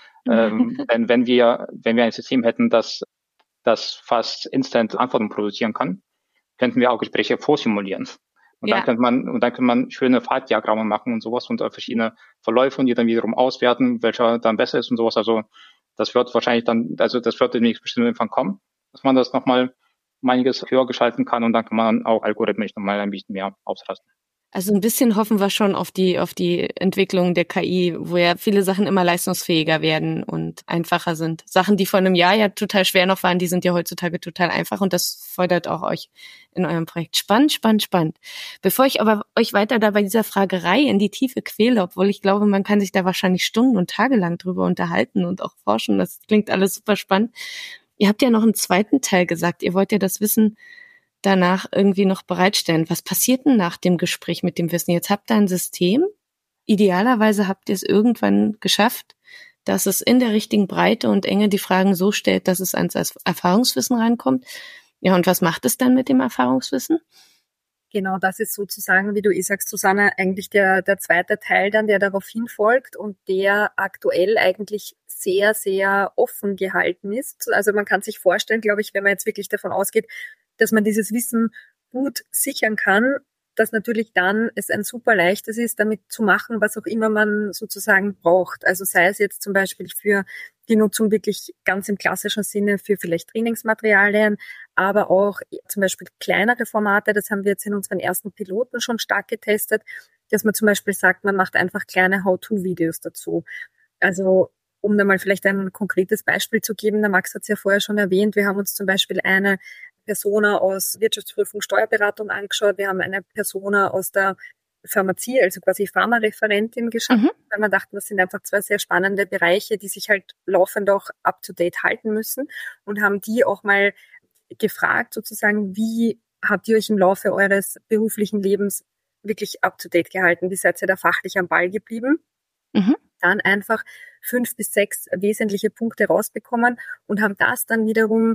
ähm, denn wenn wir, wenn wir ein System hätten, das, das fast instant Antworten produzieren kann, könnten wir auch Gespräche vorsimulieren. Und ja. dann könnte man, und dann könnte man schöne Falldiagramme machen und sowas und äh, verschiedene Verläufe und die dann wiederum auswerten, welcher dann besser ist und sowas. Also das wird wahrscheinlich dann, also das wird demnächst bestimmt irgendwann kommen, dass man das nochmal um einiges höher gestalten kann und dann kann man auch algorithmisch nochmal ein bisschen mehr ausrasten. Also ein bisschen hoffen wir schon auf die auf die Entwicklung der K I, wo ja viele Sachen immer leistungsfähiger werden und einfacher sind. Sachen, die vor einem Jahr ja total schwer noch waren, die sind ja heutzutage total einfach und das fördert auch euch in eurem Projekt. Spannend, spannend, spannend. Bevor ich aber euch weiter da bei dieser Fragerei in die Tiefe quäle, obwohl ich glaube, man kann sich da wahrscheinlich Stunden und Tage lang drüber unterhalten und auch forschen, das klingt alles super spannend. Ihr habt ja noch einen zweiten Teil gesagt, ihr wollt ja das Wissen danach irgendwie noch bereitstellen. Was passiert denn nach dem Gespräch mit dem Wissen? Jetzt habt ihr ein System. Idealerweise habt ihr es irgendwann geschafft, dass es in der richtigen Breite und Enge die Fragen so stellt, dass es ans Erfahrungswissen reinkommt. Ja, und was macht es dann mit dem Erfahrungswissen? Genau, das ist sozusagen, wie du eh sagst, Susanne, eigentlich der, der zweite Teil dann, der darauf hinfolgt und der aktuell eigentlich sehr, sehr offen gehalten ist. Also man kann sich vorstellen, glaube ich, wenn man jetzt wirklich davon ausgeht, dass man dieses Wissen gut sichern kann, dass natürlich dann es ein super leichtes ist, damit zu machen, was auch immer man sozusagen braucht. Also sei es jetzt zum Beispiel für die Nutzung wirklich ganz im klassischen Sinne für vielleicht Trainingsmaterialien, aber auch zum Beispiel kleinere Formate, das haben wir jetzt in unseren ersten Piloten schon stark getestet, dass man zum Beispiel sagt, man macht einfach kleine How-to-Videos dazu. Also um da mal vielleicht ein konkretes Beispiel zu geben, der Max hat es ja vorher schon erwähnt, wir haben uns zum Beispiel eine Persona aus Wirtschaftsprüfung, Steuerberatung angeschaut. Wir haben eine Persona aus der Pharmazie, also quasi Pharmareferentin geschaffen, mhm. weil man dachte, das sind einfach zwei sehr spannende Bereiche, die sich halt laufend auch up-to-date halten müssen und haben die auch mal gefragt sozusagen, wie habt ihr euch im Laufe eures beruflichen Lebens wirklich up-to-date gehalten? Wie seid ihr da fachlich am Ball geblieben? Mhm. Dann einfach fünf bis sechs wesentliche Punkte rausbekommen und haben das dann wiederum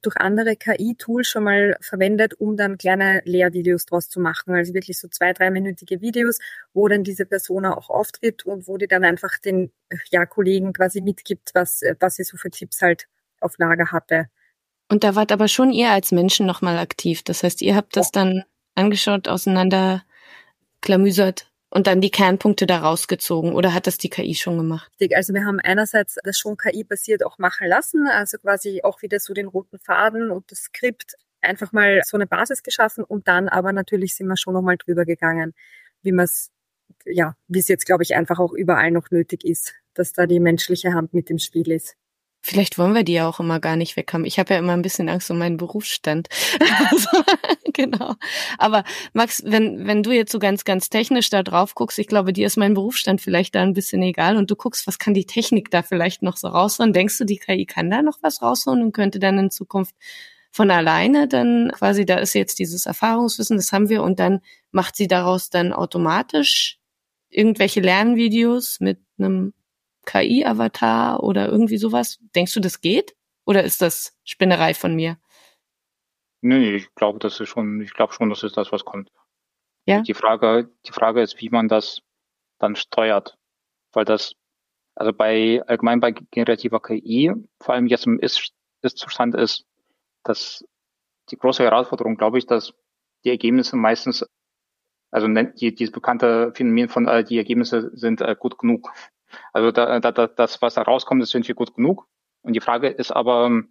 durch andere K I-Tools schon mal verwendet, um dann kleine Lehrvideos draus zu machen. Also wirklich so zwei-, dreiminütige Videos, wo dann diese Person auch auftritt und wo die dann einfach den ja, Kollegen quasi mitgibt, was, was sie so für Tipps halt auf Lager hatte. Und da wart aber schon ihr als Menschen nochmal aktiv. Das heißt, ihr habt das dann angeschaut, auseinander klamüsert und dann die Kernpunkte da rausgezogen. Oder hat das die K I schon gemacht? Also wir haben einerseits das schon K I-basiert auch machen lassen, also quasi auch wieder so den roten Faden und das Skript einfach mal so eine Basis geschaffen und dann aber natürlich sind wir schon nochmal drüber gegangen, wie man es, ja, wie es jetzt, glaube ich, einfach auch überall noch nötig ist, dass da die menschliche Hand mit im Spiel ist. Vielleicht wollen wir die ja auch immer gar nicht weghaben. Ich habe ja immer ein bisschen Angst um meinen Berufsstand. Also, genau. Aber Max, wenn wenn du jetzt so ganz, ganz technisch da drauf guckst, ich glaube, dir ist mein Berufsstand vielleicht da ein bisschen egal und du guckst, was kann die Technik da vielleicht noch so rausholen? Denkst du, die K I kann da noch was rausholen und könnte dann in Zukunft von alleine dann quasi, da ist jetzt dieses Erfahrungswissen, das haben wir und dann macht sie daraus dann automatisch irgendwelche Lernvideos mit einem K I-Avatar oder irgendwie sowas? Denkst du, das geht? Oder ist das Spinnerei von mir? Nee, ich glaube, das ist schon, ich glaube schon, das ist das, was kommt. Ja? Die Frage, die Frage ist, wie man das dann steuert. Weil das, also bei, allgemein bei generativer K I, vor allem jetzt im Ist, Ist-Zustand ist, dass die große Herausforderung, glaube ich, dass die Ergebnisse meistens, also die, dieses bekannte Phänomen von, äh, die Ergebnisse sind äh, gut genug. Also da, da, das, was da rauskommt, ist irgendwie gut genug. Und die Frage ist aber,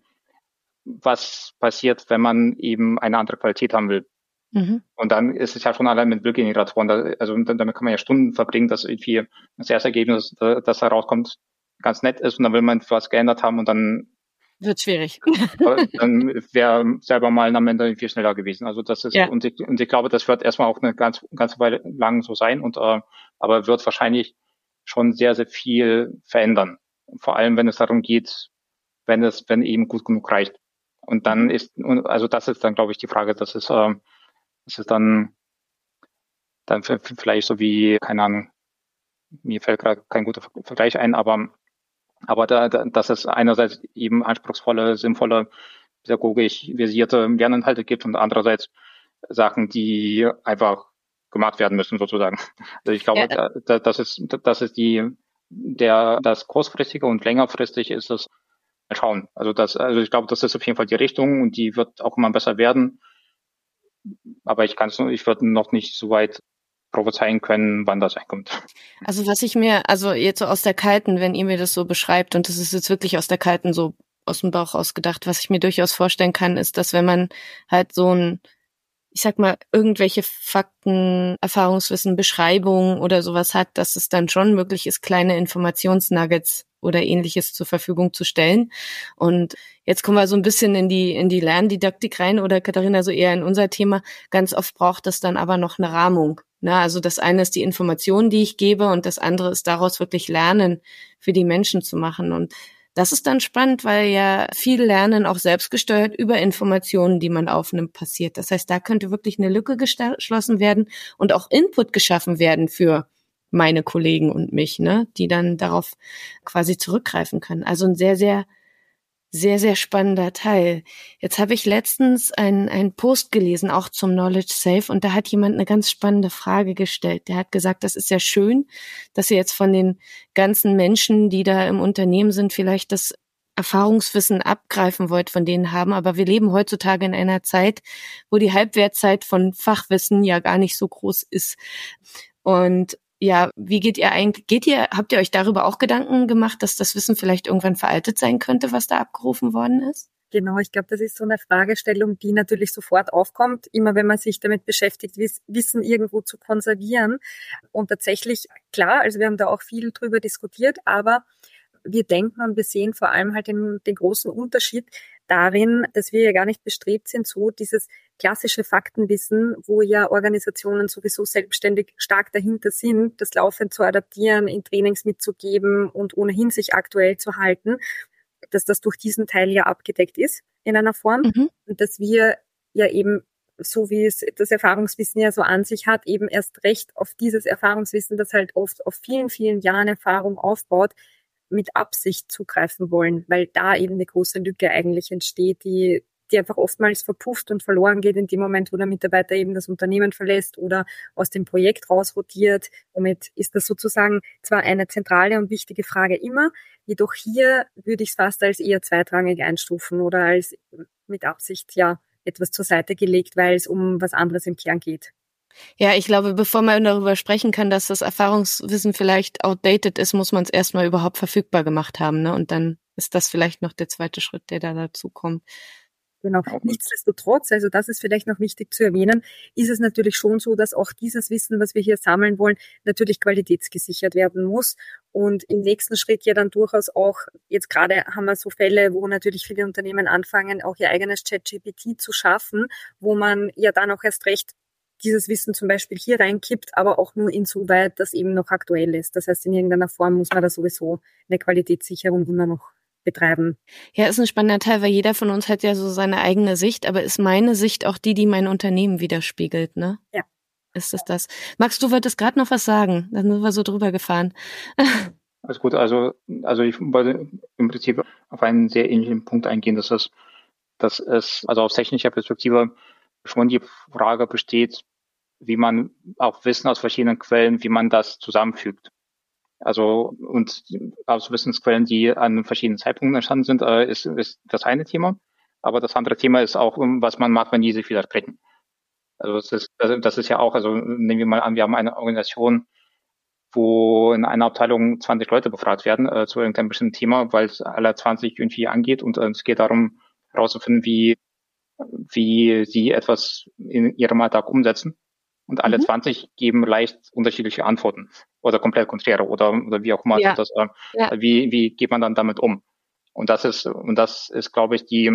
was passiert, wenn man eben eine andere Qualität haben will? Mhm. Und dann ist es ja schon allein mit Bildgeneratoren, da, also damit kann man ja Stunden verbringen, dass irgendwie das erste Ergebnis, das da rauskommt, ganz nett ist und dann will man was geändert haben und dann wird schwierig. Dann wäre selber mal am Ende viel schneller gewesen. Also das ist, ja. und, ich, und ich glaube, das wird erstmal auch eine ganz, ganz Weile lang so sein und, äh, aber wird wahrscheinlich schon sehr, sehr viel verändern. Vor allem, wenn es darum geht, wenn es, wenn eben gut genug reicht. Und dann ist, also das ist dann, glaube ich, die Frage, das ist, äh, das ist dann, dann vielleicht so wie, keine Ahnung, mir fällt gerade kein guter Vergleich ein, aber, aber da, da, dass es einerseits eben anspruchsvolle, sinnvolle, pädagogisch versierte Lerninhalte gibt und andererseits Sachen, die einfach gemacht werden müssen, sozusagen. Also ich glaube, ja. da, das ist, das ist die, der, das kurzfristige und längerfristig ist es, mal schauen. Also das, also ich glaube, das ist auf jeden Fall die Richtung und die wird auch immer besser werden. Aber ich kann es, ich würde noch nicht so weit prophezeien können, wann das einkommt. Also was ich mir, also jetzt so aus der Kalten, wenn ihr mir das so beschreibt, und das ist jetzt wirklich aus der Kalten so aus dem Bauch ausgedacht, was ich mir durchaus vorstellen kann, ist, dass wenn man halt so ein, ich sag mal, irgendwelche Fakten, Erfahrungswissen, Beschreibungen oder sowas hat, dass es dann schon möglich ist, kleine Informationsnuggets oder Ähnliches zur Verfügung zu stellen. Und jetzt kommen wir so ein bisschen in die in die Lerndidaktik rein oder Katharina, so eher in unser Thema. Ganz oft braucht es dann aber noch eine Rahmung. Na, also das eine ist die Information, die ich gebe und das andere ist daraus wirklich Lernen für die Menschen zu machen. Und das ist dann spannend, weil ja viel Lernen auch selbstgesteuert über Informationen, die man aufnimmt, passiert. Das heißt, da könnte wirklich eine Lücke geschlossen werden und auch Input geschaffen werden für meine Kollegen und mich, ne, die dann darauf quasi zurückgreifen können. Also ein sehr, sehr, sehr, sehr spannender Teil. Jetzt habe ich letztens einen, einen Post gelesen, auch zum Knowledge Safe, und da hat jemand eine ganz spannende Frage gestellt. Der hat gesagt, das ist ja schön, dass ihr jetzt von den ganzen Menschen, die da im Unternehmen sind, vielleicht das Erfahrungswissen abgreifen wollt, von denen haben, aber wir leben heutzutage in einer Zeit, wo die Halbwertzeit von Fachwissen ja gar nicht so groß ist. Und ja, wie geht ihr eigentlich, geht ihr, habt ihr euch darüber auch Gedanken gemacht, dass das Wissen vielleicht irgendwann veraltet sein könnte, was da abgerufen worden ist? Genau, ich glaube, das ist so eine Fragestellung, die natürlich sofort aufkommt, immer wenn man sich damit beschäftigt, Wissen irgendwo zu konservieren. Und tatsächlich, klar, also wir haben da auch viel drüber diskutiert, aber wir denken und wir sehen vor allem halt den, den großen Unterschied darin, dass wir ja gar nicht bestrebt sind, so dieses klassische Faktenwissen, wo ja Organisationen sowieso selbstständig stark dahinter sind, das laufend zu adaptieren, in Trainings mitzugeben und ohnehin sich aktuell zu halten, dass das durch diesen Teil ja abgedeckt ist in einer Form mhm. und dass wir ja eben, so wie es das Erfahrungswissen ja so an sich hat, eben erst recht auf dieses Erfahrungswissen, das halt oft auf vielen, vielen Jahren Erfahrung aufbaut, mit Absicht zugreifen wollen, weil da eben eine große Lücke eigentlich entsteht, die die einfach oftmals verpufft und verloren geht in dem Moment, wo der Mitarbeiter eben das Unternehmen verlässt oder aus dem Projekt rausrotiert. Somit ist das sozusagen zwar eine zentrale und wichtige Frage immer, jedoch hier würde ich es fast als eher zweitrangig einstufen oder als mit Absicht ja etwas zur Seite gelegt, weil es um was anderes im Kern geht. Ja, ich glaube, bevor man darüber sprechen kann, dass das Erfahrungswissen vielleicht outdated ist, muss man es erstmal überhaupt verfügbar gemacht haben, ne? Und dann ist das vielleicht noch der zweite Schritt, der da dazu kommt. Genau. Nichtsdestotrotz, also das ist vielleicht noch wichtig zu erwähnen, ist es natürlich schon so, dass auch dieses Wissen, was wir hier sammeln wollen, natürlich qualitätsgesichert werden muss und im nächsten Schritt ja dann durchaus auch, jetzt gerade haben wir so Fälle, wo natürlich viele Unternehmen anfangen, auch ihr eigenes ChatGPT zu schaffen, wo man ja dann auch erst recht dieses Wissen zum Beispiel hier reinkippt, aber auch nur insoweit, dass eben noch aktuell ist. Das heißt, in irgendeiner Form muss man da sowieso eine Qualitätssicherung immer noch betreiben. Ja, ist ein spannender Teil, weil jeder von uns hat ja so seine eigene Sicht, aber ist meine Sicht auch die, die mein Unternehmen widerspiegelt, ne? Ja. Ist es das? Max, du wolltest gerade noch was sagen, dann sind wir so drüber gefahren. Alles gut, also, also ich wollte im Prinzip auf einen sehr ähnlichen Punkt eingehen, dass es, dass es, also aus technischer Perspektive schon die Frage besteht, wie man auch Wissen aus verschiedenen Quellen, wie man das zusammenfügt. Also, und aus Wissensquellen, die an verschiedenen Zeitpunkten entstanden sind, äh, ist, ist das eine Thema. Aber das andere Thema ist auch, was man macht, wenn die sich widersprechen. Also, das ist, das ist ja auch, also, nehmen wir mal an, wir haben eine Organisation, wo in einer Abteilung zwanzig Leute befragt werden, äh, zu irgendeinem bestimmten Thema, weil es alle zwanzig irgendwie angeht und äh, es geht darum, herauszufinden, wie, wie sie etwas in ihrem Alltag umsetzen. Und alle mhm. zwanzig geben leicht unterschiedliche Antworten oder komplett konträre oder, oder wie auch immer. Ja. Das, äh, ja. wie, wie geht man dann damit um? Und das ist, und das ist, glaube ich, die,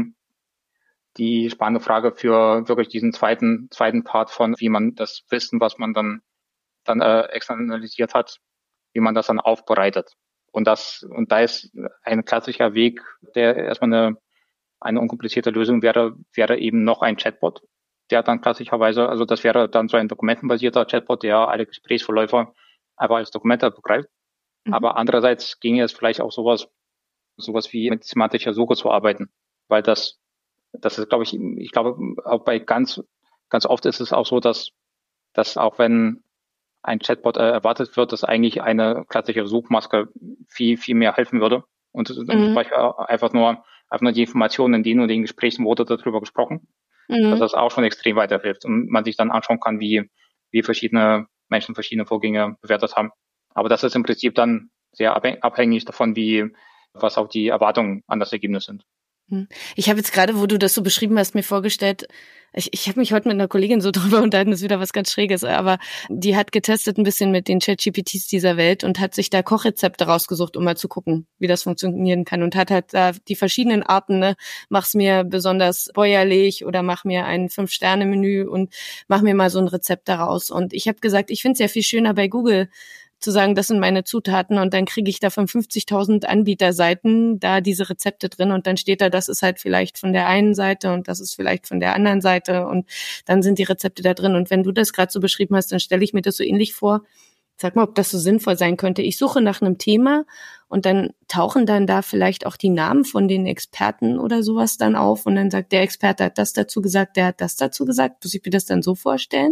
die spannende Frage für wirklich diesen zweiten, zweiten Part von, wie man das Wissen, was man dann, dann, äh, externalisiert hat, wie man das dann aufbereitet. Und das, und da ist ein klassischer Weg, der erstmal eine, eine unkomplizierte Lösung wäre, wäre eben noch ein Chatbot, der dann klassischerweise, also das wäre dann so ein dokumentenbasierter Chatbot, der alle Gesprächsverläufe einfach als Dokumente begreift. Mhm. Aber andererseits ginge es vielleicht auch sowas, sowas wie mit semantischer Suche zu arbeiten, weil das, das ist, glaube ich, ich glaube, auch bei ganz, ganz oft ist es auch so, dass, dass auch wenn ein Chatbot äh, erwartet wird, dass eigentlich eine klassische Suchmaske viel, viel mehr helfen würde. Und mhm. zum Beispiel einfach nur, einfach nur die Informationen, in denen und den Gesprächen wurde darüber gesprochen. Mhm. Dass das auch schon extrem weiterhilft und man sich dann anschauen kann, wie, wie verschiedene Menschen verschiedene Vorgänge bewertet haben. Aber das ist im Prinzip dann sehr abhängig davon, wie, was auch die Erwartungen an das Ergebnis sind. Ich habe jetzt gerade, wo du das so beschrieben hast, mir vorgestellt, ich, ich habe mich heute mit einer Kollegin so drüber unterhalten, das ist wieder was ganz Schräges, aber die hat getestet ein bisschen mit den ChatGPTs dieser Welt und hat sich da Kochrezepte rausgesucht, um mal zu gucken, wie das funktionieren kann und hat halt da die verschiedenen Arten, ne, mach's mir besonders bäuerlich oder mach mir ein Fünf-Sterne-Menü und mach mir mal so ein Rezept daraus. Und ich habe gesagt, ich finde es ja viel schöner bei Google zu sagen, das sind meine Zutaten und dann kriege ich da von fünfzigtausend Anbieterseiten da diese Rezepte drin und dann steht da, das ist halt vielleicht von der einen Seite und das ist vielleicht von der anderen Seite und dann sind die Rezepte da drin. Und wenn du das gerade so beschrieben hast, dann stelle ich mir das so ähnlich vor. Sag mal, ob das so sinnvoll sein könnte. Ich suche nach einem Thema und dann tauchen dann da vielleicht auch die Namen von den Experten oder sowas dann auf und dann sagt, der Experte hat das dazu gesagt, der hat das dazu gesagt. Muss ich mir das dann so vorstellen?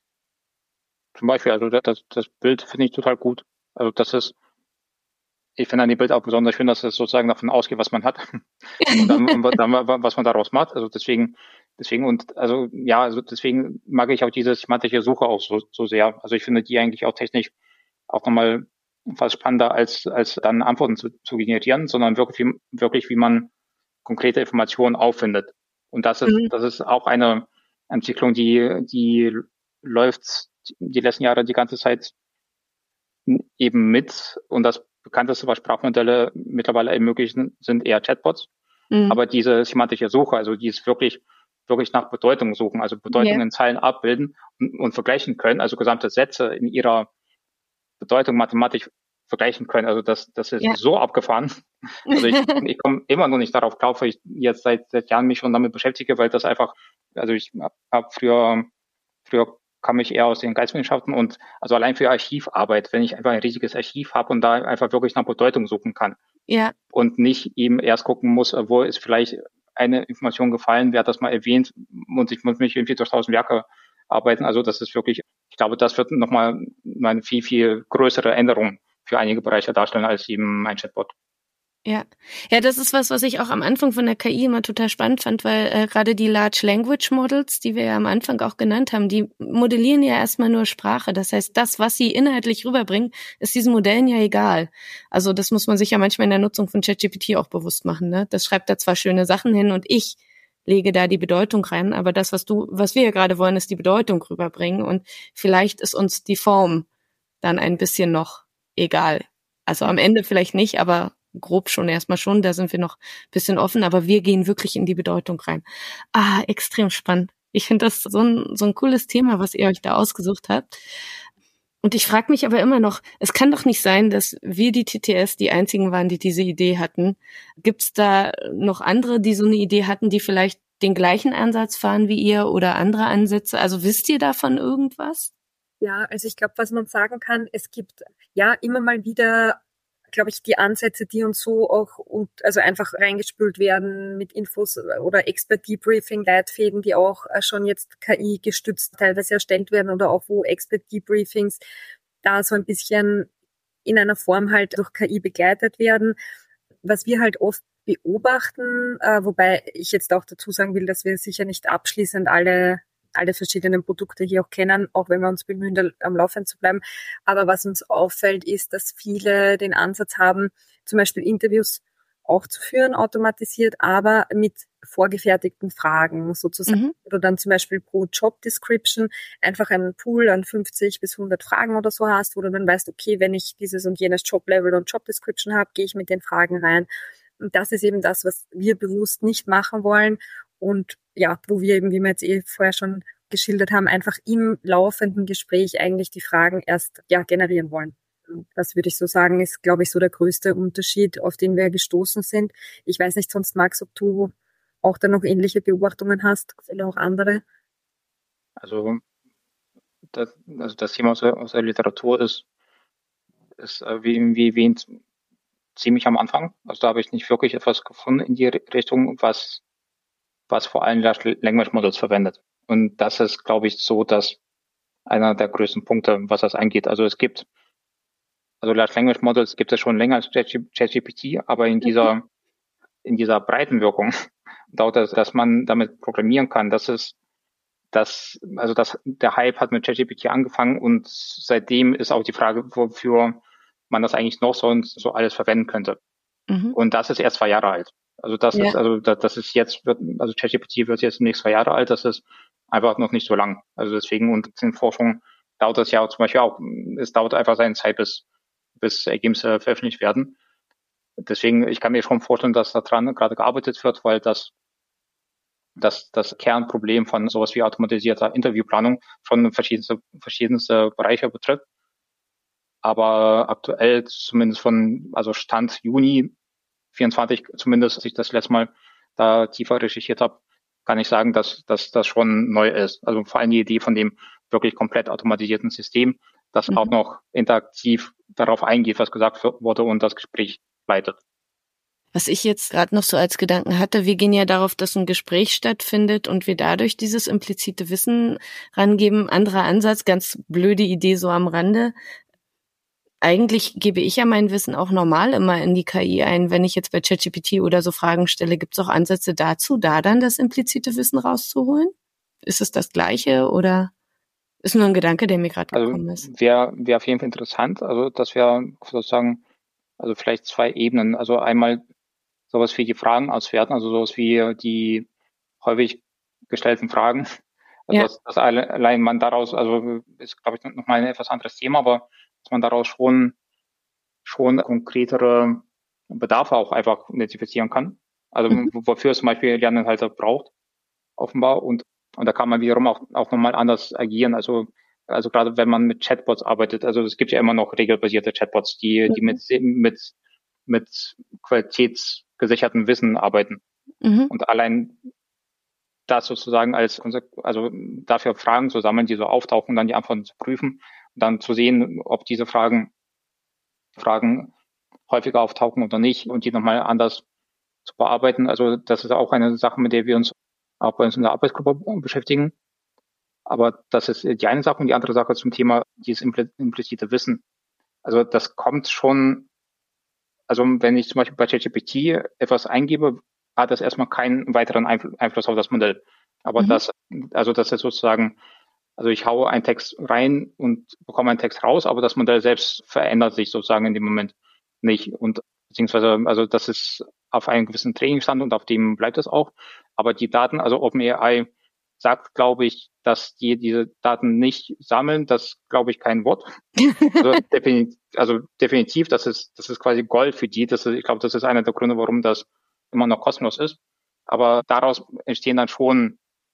Zum Beispiel, also das, das Bild finde ich total gut. Also das ist, ich finde an dem Bild auch besonders schön, dass es sozusagen davon ausgeht, was man hat und dann, dann was man daraus macht. Also deswegen, deswegen und also ja, also deswegen mag ich auch diese semantische Suche auch so, so sehr. Also ich finde die eigentlich auch technisch auch nochmal fast spannender als als dann Antworten zu, zu generieren, sondern wirklich wie, wirklich wie man konkrete Informationen auffindet. Und das ist mhm. das ist auch eine Entwicklung, die die läuft die letzten Jahre die ganze Zeit eben mit. Und das bekannteste, was Sprachmodelle mittlerweile ermöglichen, sind eher Chatbots. Mhm. Aber diese semantische Suche, also die ist wirklich, wirklich nach Bedeutung suchen, also Bedeutung yeah. in Zeilen abbilden und, und vergleichen können, also gesamte Sätze in ihrer Bedeutung mathematisch vergleichen können. Also das, das ist yeah. so abgefahren. Also ich, ich komme immer noch nicht darauf drauf, weil ich jetzt seit, seit Jahren mich schon damit beschäftige, weil das einfach, also ich habe früher, früher kam ich eher aus den Geisteswissenschaften und also allein für Archivarbeit, wenn ich einfach ein riesiges Archiv habe und da einfach wirklich nach Bedeutung suchen kann. Ja. Und nicht eben erst gucken muss, wo ist vielleicht eine Information gefallen, wer hat das mal erwähnt und ich muss mich irgendwie durch tausend Werke arbeiten. Also das ist wirklich, ich glaube, das wird nochmal eine viel, viel größere Änderung für einige Bereiche darstellen als eben ein Chatbot. Ja, ja, das ist was, was ich auch am Anfang von der K I immer total spannend fand, weil äh, gerade die Large Language Models, die wir ja am Anfang auch genannt haben, die modellieren ja erstmal nur Sprache. Das heißt, das, was sie inhaltlich rüberbringen, ist diesen Modellen ja egal. Also das muss man sich ja manchmal in der Nutzung von ChatGPT auch bewusst machen, ne? Das schreibt da zwar schöne Sachen hin und ich lege da die Bedeutung rein, aber das, was du, was wir ja gerade wollen, ist die Bedeutung rüberbringen und vielleicht ist uns die Form dann ein bisschen noch egal. Also am Ende vielleicht nicht, aber grob schon erstmal schon, da sind wir noch ein bisschen offen, aber wir gehen wirklich in die Bedeutung rein. Ah, extrem spannend. Ich finde das so ein, so ein cooles Thema, was ihr euch da ausgesucht habt. Und ich frage mich aber immer noch, es kann doch nicht sein, dass wir die T T S die einzigen waren, die diese Idee hatten. Gibt es da noch andere, die so eine Idee hatten, die vielleicht den gleichen Ansatz fahren wie ihr oder andere Ansätze? Also wisst ihr davon irgendwas? Ja, also ich glaube, was man sagen kann, es gibt ja immer mal wieder, glaube ich, die Ansätze, die uns so auch und also einfach reingespült werden mit Infos oder Expert-Debriefing, Leitfäden, die auch schon jetzt K I gestützt teilweise erstellt werden oder auch wo Expert-Debriefings da so ein bisschen in einer Form halt durch K I begleitet werden. Was wir halt oft beobachten, äh, wobei ich jetzt auch dazu sagen will, dass wir sicher nicht abschließend alle alle verschiedenen Produkte hier auch kennen, auch wenn wir uns bemühen, da am Laufenden zu bleiben. Aber was uns auffällt, ist, dass viele den Ansatz haben, zum Beispiel Interviews auch zu führen, automatisiert, aber mit vorgefertigten Fragen sozusagen. Mhm. Oder dann zum Beispiel pro Job Description einfach einen Pool an fünfzig bis hundert Fragen oder so hast, wo du dann weißt, okay, wenn ich dieses und jenes Job-Level und Job Description habe, gehe ich mit den Fragen rein. Und das ist eben das, was wir bewusst nicht machen wollen. Und ja, wo wir eben, wie wir jetzt eh vorher schon geschildert haben, einfach im laufenden Gespräch eigentlich die Fragen erst ja generieren wollen. Das würde ich so sagen, ist, glaube ich, so der größte Unterschied, auf den wir gestoßen sind. Ich weiß nicht, sonst Max, ob du auch da noch ähnliche Beobachtungen hast, oder auch andere? Also das, also das Thema aus der, aus der Literatur ist, ist wie, wie erwähnt, ziemlich am Anfang. Also da habe ich nicht wirklich etwas gefunden in die Richtung, was was vor allem Large Language Models verwendet. Und das ist, glaube ich, so, dass einer der größten Punkte, was das angeht. Also es gibt, also Large Language Models gibt es schon länger als ChatGPT, aber in dieser, in dieser breiten Wirkung dauert es, dass man damit programmieren kann. Das ist, das, also das, der Hype hat mit ChatGPT angefangen und seitdem ist auch die Frage, wofür man das eigentlich noch so, so alles verwenden könnte. Mhm. Und das ist erst zwei Jahre alt. Also das ja. ist, also das, das ist jetzt, wird, also ChatGPT wird jetzt demnächst zwei Jahre alt, das ist einfach noch nicht so lang. Also deswegen, und in Forschung dauert das ja zum Beispiel auch, es dauert einfach seine Zeit, bis, bis Ergebnisse veröffentlicht werden. Deswegen, ich kann mir schon vorstellen, dass daran gerade gearbeitet wird, weil das, das, das Kernproblem von sowas wie automatisierter Interviewplanung schon verschiedenste, verschiedenste Bereiche betrifft. Aber aktuell zumindest von, also Stand Juni vierundzwanzig, zumindest, als ich das letzte Mal da tiefer recherchiert habe, kann ich sagen, dass, dass das schon neu ist. Also vor allem die Idee von dem wirklich komplett automatisierten System, das mhm. auch noch interaktiv darauf eingeht, was gesagt wurde und das Gespräch leitet. Was ich jetzt gerade noch so als Gedanken hatte, wir gehen ja darauf, dass ein Gespräch stattfindet und wir dadurch dieses implizite Wissen rangeben. Anderer Ansatz, ganz blöde Idee so am Rande. Eigentlich gebe ich ja mein Wissen auch normal immer in die K I ein. Wenn ich jetzt bei ChatGPT oder so Fragen stelle, gibt es auch Ansätze dazu, da dann das implizite Wissen rauszuholen? Ist es das Gleiche oder ist nur ein Gedanke, der mir gerade also gekommen ist? Wäre wär auf jeden Fall interessant. Also das wäre sozusagen, also vielleicht zwei Ebenen. Also einmal sowas wie die Fragen auswerten, also sowas wie die häufig gestellten Fragen. Also ja. dass, dass allein man daraus, also ist, glaube ich, nochmal ein etwas anderes Thema, aber dass man daraus schon schon konkretere Bedarfe auch einfach identifizieren kann. Also mhm. wofür es zum Beispiel Lerninhalte braucht, offenbar. Und und da kann man wiederum auch auch nochmal anders agieren. Also also gerade wenn man mit Chatbots arbeitet, also es gibt ja immer noch regelbasierte Chatbots, die mhm. die mit mit mit qualitätsgesichertem Wissen arbeiten. Mhm. Und allein das sozusagen als also dafür Fragen zu sammeln, die so auftauchen, dann die Antworten zu prüfen und dann zu sehen, ob diese Fragen Fragen häufiger auftauchen oder nicht und die nochmal anders zu bearbeiten. Also das ist auch eine Sache, mit der wir uns auch bei uns in der Arbeitsgruppe beschäftigen. Aber das ist die eine Sache und die andere Sache zum Thema dieses implizite Wissen. Also das kommt schon, also wenn ich zum Beispiel bei ChatGPT etwas eingebe, hat das erstmal keinen weiteren Einfluss auf das Modell. Aber mhm. das, also das ist sozusagen, also ich haue einen Text rein und bekomme einen Text raus, aber das Modell selbst verändert sich sozusagen in dem Moment nicht. Und beziehungsweise, also das ist auf einem gewissen Trainingsstand und auf dem bleibt es auch. Aber die Daten, also OpenAI sagt, glaube ich, dass die diese Daten nicht sammeln. Das glaube ich kein Wort. Also, definitiv, also definitiv, das ist das ist quasi Gold für die. Das ist, ich glaube, das ist einer der Gründe, warum das immer noch kostenlos ist. Aber daraus entstehen dann schon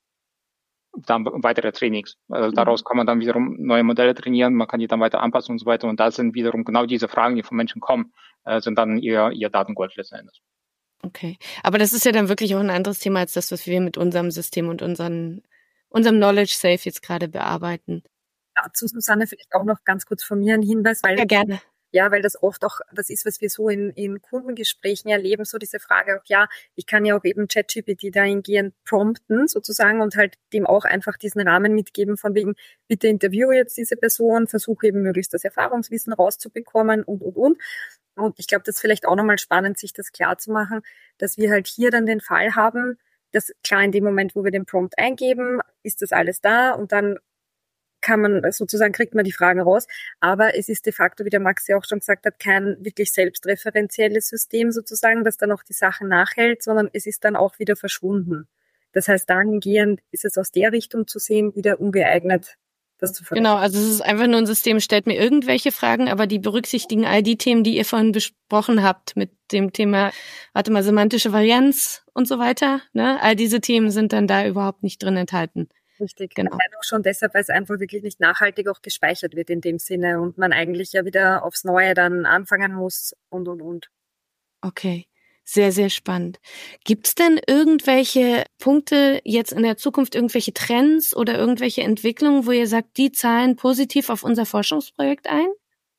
dann weitere Trainings. Also daraus kann man dann wiederum neue Modelle trainieren, man kann die dann weiter anpassen und so weiter. Und da sind wiederum genau diese Fragen, die von Menschen kommen, äh, sind dann ihr, ihr Datengold letzten Endes. Okay, aber das ist ja dann wirklich auch ein anderes Thema als das, was wir mit unserem System und unseren, unserem Knowledge Safe jetzt gerade bearbeiten. Dazu, Susanne, vielleicht auch noch ganz kurz von mir ein Hinweis, weil ja, gerne. Ja, weil das oft auch das ist, was wir so in, in Kundengesprächen erleben, so diese Frage auch, ja, ich kann ja auch eben ChatGPT dahingehend prompten sozusagen und halt dem auch einfach diesen Rahmen mitgeben von wegen, bitte interviewe jetzt diese Person, versuche eben möglichst das Erfahrungswissen rauszubekommen und, und, und. Und ich glaube, das ist vielleicht auch nochmal spannend, sich das klar zu machen, dass wir halt hier dann den Fall haben, dass klar in dem Moment, wo wir den Prompt eingeben, ist das alles da und dann kann man sozusagen, kriegt man die Fragen raus. Aber es ist de facto, wie der Max ja auch schon gesagt hat, kein wirklich selbstreferenzielles System sozusagen, das dann auch die Sachen nachhält, sondern es ist dann auch wieder verschwunden. Das heißt, dahingehend ist es aus der Richtung zu sehen, wieder ungeeignet, das zu verwenden. Genau, also es ist einfach nur ein System, stellt mir irgendwelche Fragen, aber die berücksichtigen all die Themen, die ihr vorhin besprochen habt mit dem Thema, warte mal, semantische Varianz und so weiter. Ne? All diese Themen sind dann da überhaupt nicht drin enthalten. Richtig, genau. Auch schon deshalb, weil es einfach wirklich nicht nachhaltig auch gespeichert wird in dem Sinne und man eigentlich ja wieder aufs Neue dann anfangen muss und, und, und. Okay, sehr, sehr spannend. Gibt es denn irgendwelche Punkte jetzt in der Zukunft, irgendwelche Trends oder irgendwelche Entwicklungen, wo ihr sagt, die zahlen positiv auf unser Forschungsprojekt ein?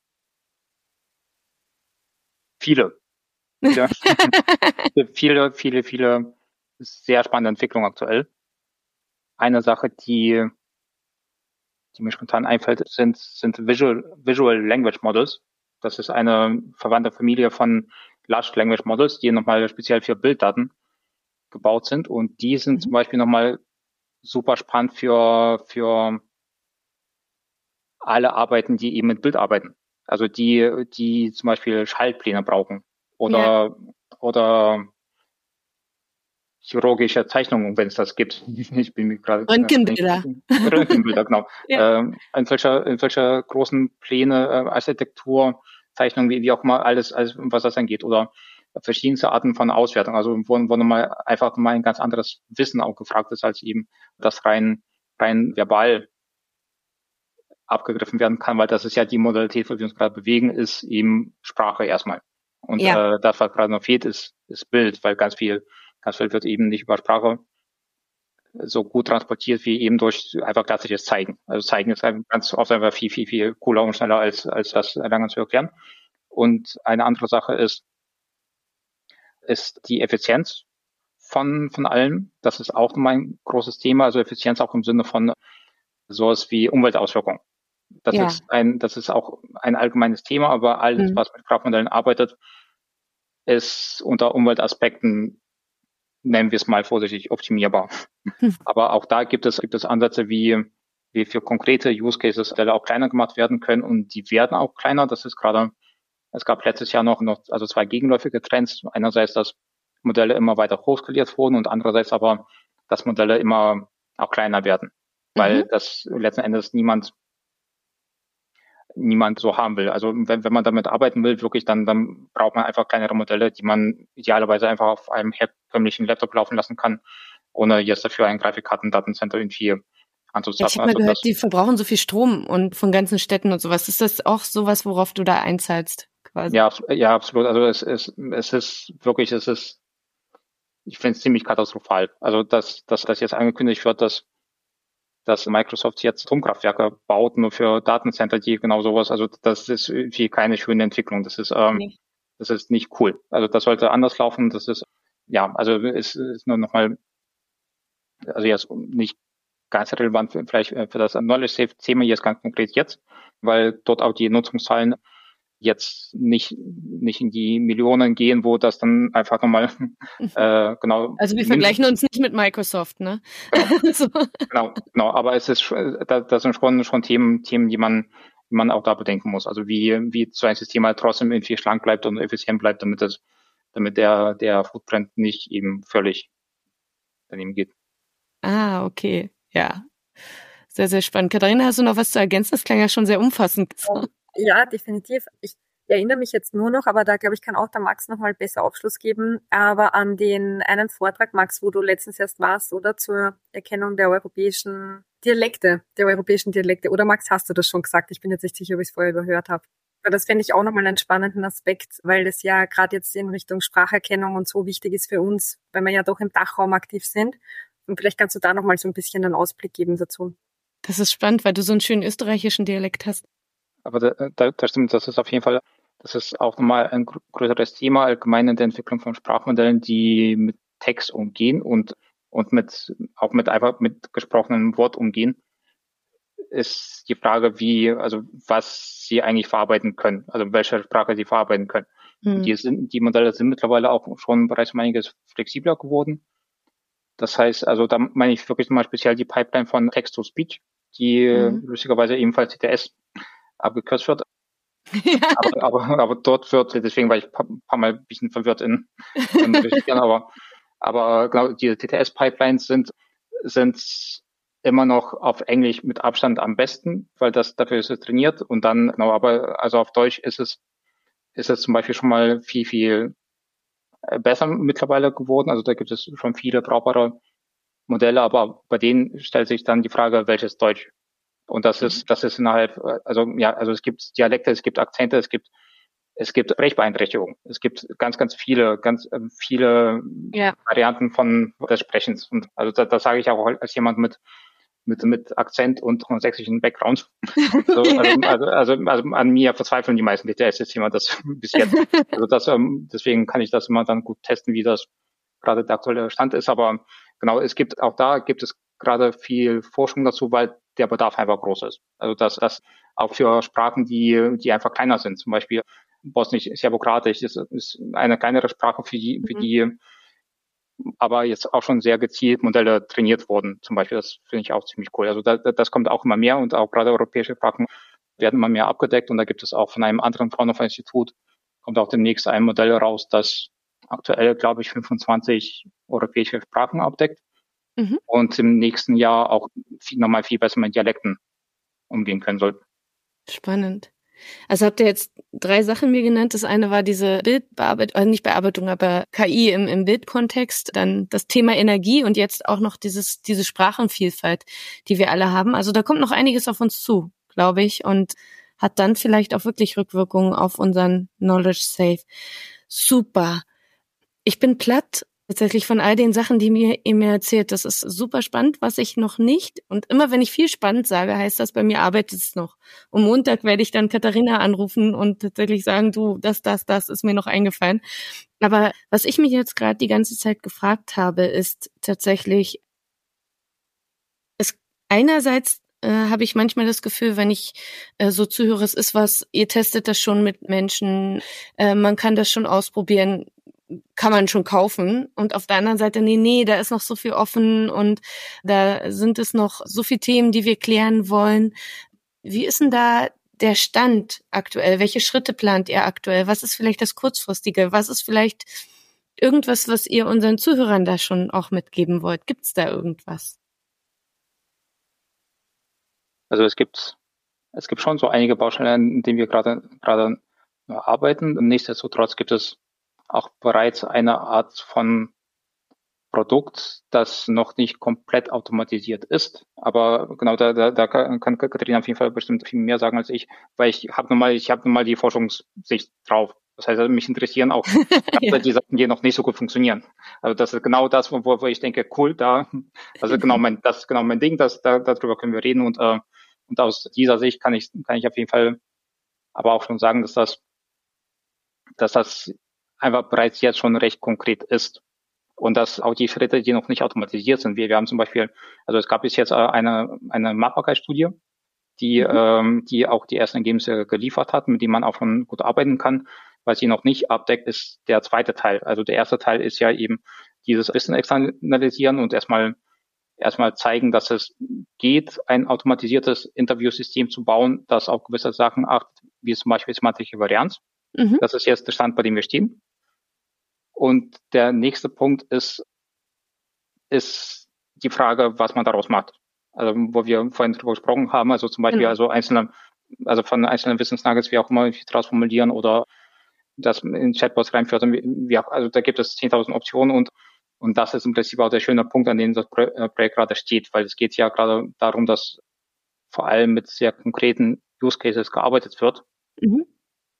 Viele. Ja. viele, viele, viele sehr spannende Entwicklungen aktuell. Eine Sache, die, die mir spontan einfällt, sind, sind Visual, Visual Language Models. Das ist eine verwandte Familie von Large Language Models, die nochmal speziell für Bilddaten gebaut sind. Und die sind mhm. zum Beispiel nochmal super spannend für, für alle Arbeiten, die eben mit Bild arbeiten. Also die, die zum Beispiel Schaltpläne brauchen oder, ja. oder chirurgische Zeichnungen, wenn es das gibt. Ich bin mir gerade Röntgenbilder. Röntgenbilder, genau. ja. ähm, in welcher, in welcher großen Pläne, äh, Architektur, Zeichnungen, wie, wie auch mal alles, alles, was das angeht, oder verschiedenste Arten von Auswertung. Also wo, wo nochmal einfach mal ein ganz anderes Wissen auch gefragt ist, als eben das rein, rein verbal abgegriffen werden kann, weil das ist ja die Modalität, wo wir uns gerade bewegen, ist eben Sprache erstmal. Und ja. äh, das, was gerade noch fehlt, ist, ist Bild, weil ganz viel Ganz viel wird eben nicht über Sprache so gut transportiert wie eben durch einfach klassisches Zeigen. Also Zeigen ist ganz oft einfach viel, viel, viel cooler und schneller als, als das lange zu erklären. Und eine andere Sache ist, ist die Effizienz von, von allem. Das ist auch mein großes Thema. Also Effizienz auch im Sinne von sowas wie Umweltauswirkungen. Das ja. ist ein, das ist auch ein allgemeines Thema, aber alles, mhm. was mit Sprachmodellen arbeitet, ist unter Umweltaspekten, nennen wir es mal vorsichtig, optimierbar. Hm. Aber auch da gibt es, gibt es Ansätze, wie, wie für konkrete Use Cases Modelle auch kleiner gemacht werden können und die werden auch kleiner. Das ist gerade, es gab letztes Jahr noch, noch also zwei gegenläufige Trends. Einerseits, dass Modelle immer weiter hochskaliert wurden und andererseits aber, dass Modelle immer auch kleiner werden, weil mhm. das letzten Endes niemand niemand so haben will. Also wenn, wenn man damit arbeiten will, wirklich, dann, dann braucht man einfach kleinere Modelle, die man idealerweise einfach auf einem herkömmlichen Laptop laufen lassen kann, ohne jetzt dafür ein Grafikkartendatencenter irgendwie anzuzapfen. Ich habe mal also gehört, die verbrauchen so viel Strom und von ganzen Städten und sowas. Ist das auch sowas, worauf du da einzahlst? Quasi? Ja, ja, absolut. Also es, es, es ist wirklich, es ist, ich finde es ziemlich katastrophal. Also dass, dass das jetzt angekündigt wird, dass dass Microsoft jetzt Atomkraftwerke baut, nur für Datencenter, die genau sowas, also das ist irgendwie keine schöne Entwicklung. Das ist, ähm, nee. das ist nicht cool. Also das sollte anders laufen. Das ist ja, also es ist nur nochmal, also jetzt nicht ganz relevant für, vielleicht für das Knowledge Safe Thema jetzt ganz konkret jetzt, weil dort auch die Nutzungszahlen jetzt nicht nicht in die Millionen gehen, wo das dann einfach nochmal äh, genau. Also wir vergleichen uns nicht mit Microsoft, ne? Genau, so. genau, genau. Aber es ist das sind schon schon Themen Themen, die man die man auch da bedenken muss. Also wie wie so ein System halt trotzdem irgendwie schlank bleibt und effizient bleibt, damit das damit der der Footprint nicht eben völlig daneben geht. Ah, okay, ja, sehr sehr spannend. Katharina, hast du noch was zu ergänzen? Das klang ja schon sehr umfassend. Ja, definitiv. Ich erinnere mich jetzt nur noch, aber da glaube ich, kann auch der Max nochmal besser Aufschluss geben, aber an den einen Vortrag, Max, wo du letztens erst warst, oder zur Erkennung der europäischen Dialekte, der europäischen Dialekte. Oder Max, hast du das schon gesagt? Ich bin jetzt nicht sicher, ob ich es vorher überhört habe. Aber das fände ich auch nochmal einen spannenden Aspekt, weil das ja gerade jetzt in Richtung Spracherkennung und so wichtig ist für uns, weil wir ja doch im Dachraum aktiv sind. Und vielleicht kannst du da nochmal so ein bisschen einen Ausblick geben dazu. Das ist spannend, weil du so einen schönen österreichischen Dialekt hast. Aber da, da, da stimmt, das ist auf jeden Fall, das ist auch nochmal ein größeres Thema allgemein in der Entwicklung von Sprachmodellen, die mit Text umgehen und und mit auch mit einfach mit gesprochenem Wort umgehen, ist die Frage, wie, also was sie eigentlich verarbeiten können, also welche Sprache sie verarbeiten können. Mhm. Die sind, die Modelle sind mittlerweile auch schon bereits um einiges flexibler geworden. Das heißt, also da meine ich wirklich mal speziell die Pipeline von Text-to-Speech, die mhm. lustigerweise ebenfalls T T S abgekürzt wird. Ja. Aber, aber, aber dort wird, deswegen war ich ein paar, paar Mal ein bisschen verwirrt in, in aber, aber genau, die T T S-Pipelines sind, sind immer noch auf Englisch mit Abstand am besten, weil das, dafür ist es trainiert und dann, genau, aber, also auf Deutsch ist es, ist es zum Beispiel schon mal viel, viel besser mittlerweile geworden. Also da gibt es schon viele brauchbare Modelle, aber bei denen stellt sich dann die Frage, welches Deutsch? Und das ist, das ist innerhalb, also ja, also es gibt Dialekte, es gibt Akzente, es gibt, es gibt Sprechbeeinträchtigungen. Es gibt ganz, ganz viele, ganz viele ja. Varianten von des Sprechens. Und also das, das sage ich auch als jemand mit mit mit Akzent und sächsischen Background. So, also, also, also, also an mir verzweifeln die meisten T T S-Systeme das bis jetzt. Also das, ähm, deswegen kann ich das immer dann gut testen, wie das gerade der aktuelle Stand ist. Aber genau, es gibt auch da gibt es gerade viel Forschung dazu, weil der Bedarf einfach groß ist. Also dass das auch für Sprachen, die die einfach kleiner sind, zum Beispiel Bosnisch, Serbokratisch ist, ist eine kleinere Sprache, für die, für die aber jetzt auch schon sehr gezielt Modelle trainiert wurden. Zum Beispiel, das finde ich auch ziemlich cool. Also da, das kommt auch immer mehr und auch gerade europäische Sprachen werden immer mehr abgedeckt und da gibt es auch von einem anderen Fraunhofer-Institut kommt auch demnächst ein Modell raus, das aktuell, glaube ich, fünfundzwanzig europäische Sprachen abdeckt. Mhm. Und im nächsten Jahr auch viel, nochmal viel besser mit Dialekten umgehen können soll. Spannend. Also habt ihr jetzt drei Sachen mir genannt. Das eine war diese Bildbearbeitung, also nicht Bearbeitung, aber K I im, im Bildkontext. Dann das Thema Energie und jetzt auch noch dieses diese Sprachenvielfalt, die wir alle haben. Also da kommt noch einiges auf uns zu, glaube ich, und hat dann vielleicht auch wirklich Rückwirkungen auf unseren Knowledge Safe. Super. Ich bin platt. Tatsächlich von all den Sachen, die mir ihr mir erzählt, das ist super spannend, was ich noch nicht. Und immer wenn ich viel spannend sage, heißt das, bei mir arbeitet es noch. Und Montag werde ich dann Katharina anrufen und tatsächlich sagen, du, das, das, das ist mir noch eingefallen. Aber was ich mich jetzt gerade die ganze Zeit gefragt habe, ist tatsächlich, es einerseits äh, habe ich manchmal das Gefühl, wenn ich äh, so zuhöre, es ist was, ihr testet das schon mit Menschen, äh, man kann das schon ausprobieren, kann man schon kaufen. Und auf der anderen Seite, nee, nee, da ist noch so viel offen und da sind es noch so viele Themen, die wir klären wollen. Wie ist denn da der Stand aktuell? Welche Schritte plant ihr aktuell? Was ist vielleicht das Kurzfristige? Was ist vielleicht irgendwas, was ihr unseren Zuhörern da schon auch mitgeben wollt? Gibt's da irgendwas? Also es gibt, es gibt schon so einige Baustellen, in denen wir gerade, gerade arbeiten. Nichtsdestotrotz gibt es auch bereits eine Art von Produkt, das noch nicht komplett automatisiert ist. Aber genau, da, da, da kann Katharina auf jeden Fall bestimmt viel mehr sagen als ich, weil ich habe nun mal, ich habe nun mal die Forschungssicht drauf. Das heißt, mich interessieren auch ja. die Sachen, die noch nicht so gut funktionieren. Also das ist genau das, wo, wo ich denke, cool, da, das ist genau mein, das ist genau mein Ding, das, da, darüber können wir reden und äh, und aus dieser Sicht kann ich, kann ich auf jeden Fall aber auch schon sagen, dass das, dass das einfach bereits jetzt schon recht konkret ist. Und dass auch die Schritte, die noch nicht automatisiert sind. Wir, wir haben zum Beispiel, also es gab bis jetzt eine, eine Machbarkeitsstudie, die, mhm. ähm, die auch die ersten Ergebnisse geliefert hat, mit denen man auch schon gut arbeiten kann. Was sie noch nicht abdeckt, ist der zweite Teil. Also der erste Teil ist ja eben dieses Wissen externalisieren und erstmal, erstmal zeigen, dass es geht, ein automatisiertes Interviewsystem zu bauen, das auf gewisse Sachen achtet, wie zum Beispiel semantische Varianz. Mhm. Das ist jetzt der Stand, bei dem wir stehen. Und der nächste Punkt ist, ist die Frage, was man daraus macht. Also, wo wir vorhin drüber gesprochen haben, also zum Beispiel, genau. also einzelne, also von einzelnen Wissensnuggets, wie auch immer, wie daraus formulieren oder das in Chatbots reinführen, wie auch, also da gibt es zehntausend Optionen und, und das ist im Prinzip auch der schöne Punkt, an dem das Projekt gerade steht, weil es geht ja gerade darum, dass vor allem mit sehr konkreten Use Cases gearbeitet wird. Mhm.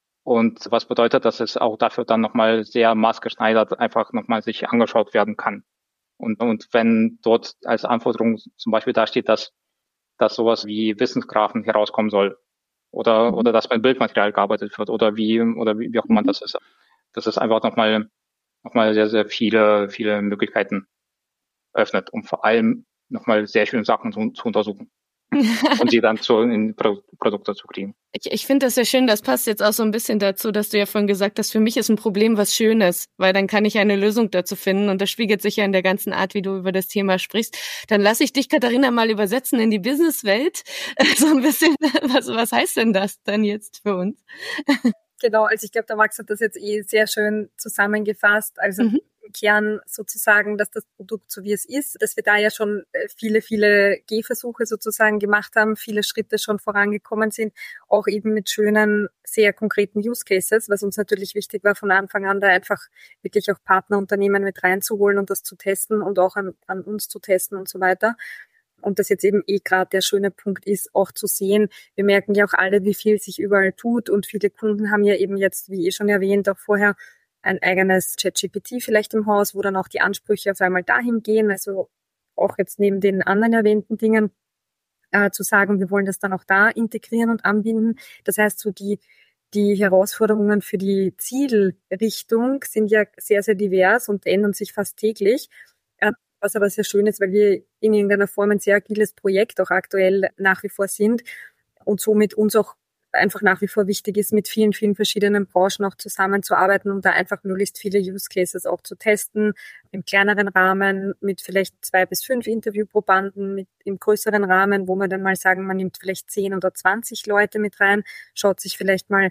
Und was bedeutet, dass es auch dafür dann nochmal sehr maßgeschneidert einfach nochmal sich angeschaut werden kann. Und, und wenn dort als Anforderung zum Beispiel da steht, dass, dass sowas wie Wissensgraphen herauskommen soll oder, mhm. oder dass mit Bildmaterial gearbeitet wird oder wie, oder wie, wie auch immer mhm. das ist, das ist einfach nochmal, nochmal sehr, sehr viele, viele Möglichkeiten öffnet, um vor allem nochmal sehr schöne Sachen zu, zu untersuchen. Und sie dann zu, in Pro- Produkte zu kriegen. Ich, ich finde das sehr schön, das passt jetzt auch so ein bisschen dazu, dass du ja vorhin gesagt hast, für mich ist ein Problem was Schönes, weil dann kann ich eine Lösung dazu finden und das spiegelt sich ja in der ganzen Art, wie du über das Thema sprichst. Dann lasse ich dich, Katharina, mal übersetzen in die Businesswelt. So ein bisschen, was, was heißt denn das dann jetzt für uns? Genau, also ich glaube, der Max hat das jetzt eh sehr schön zusammengefasst. Also mhm. im Kern sozusagen, dass das Produkt so wie es ist, dass wir da ja schon viele, viele Gehversuche sozusagen gemacht haben, viele Schritte schon vorangekommen sind, auch eben mit schönen, sehr konkreten Use Cases, was uns natürlich wichtig war, von Anfang an da einfach wirklich auch Partnerunternehmen mit reinzuholen und das zu testen und auch an, an uns zu testen und so weiter. Und das jetzt eben eh gerade der schöne Punkt ist, auch zu sehen, wir merken ja auch alle, wie viel sich überall tut und viele Kunden haben ja eben jetzt, wie eh schon erwähnt, auch vorher ein eigenes ChatGPT vielleicht im Haus, wo dann auch die Ansprüche auf einmal dahin gehen, also auch jetzt neben den anderen erwähnten Dingen äh, zu sagen, wir wollen das dann auch da integrieren und anbinden. Das heißt, so die die Herausforderungen für die Zielrichtung sind ja sehr, sehr divers und ändern sich fast täglich. Äh, Was aber sehr schön ist, weil wir in irgendeiner Form ein sehr agiles Projekt auch aktuell nach wie vor sind und somit uns auch einfach nach wie vor wichtig ist, mit vielen, vielen verschiedenen Branchen auch zusammenzuarbeiten, um da einfach möglichst viele Use Cases auch zu testen, im kleineren Rahmen mit vielleicht zwei bis fünf Interviewprobanden, mit im größeren Rahmen, wo man dann mal sagen, man nimmt vielleicht zehn oder zwanzig Leute mit rein, schaut sich vielleicht mal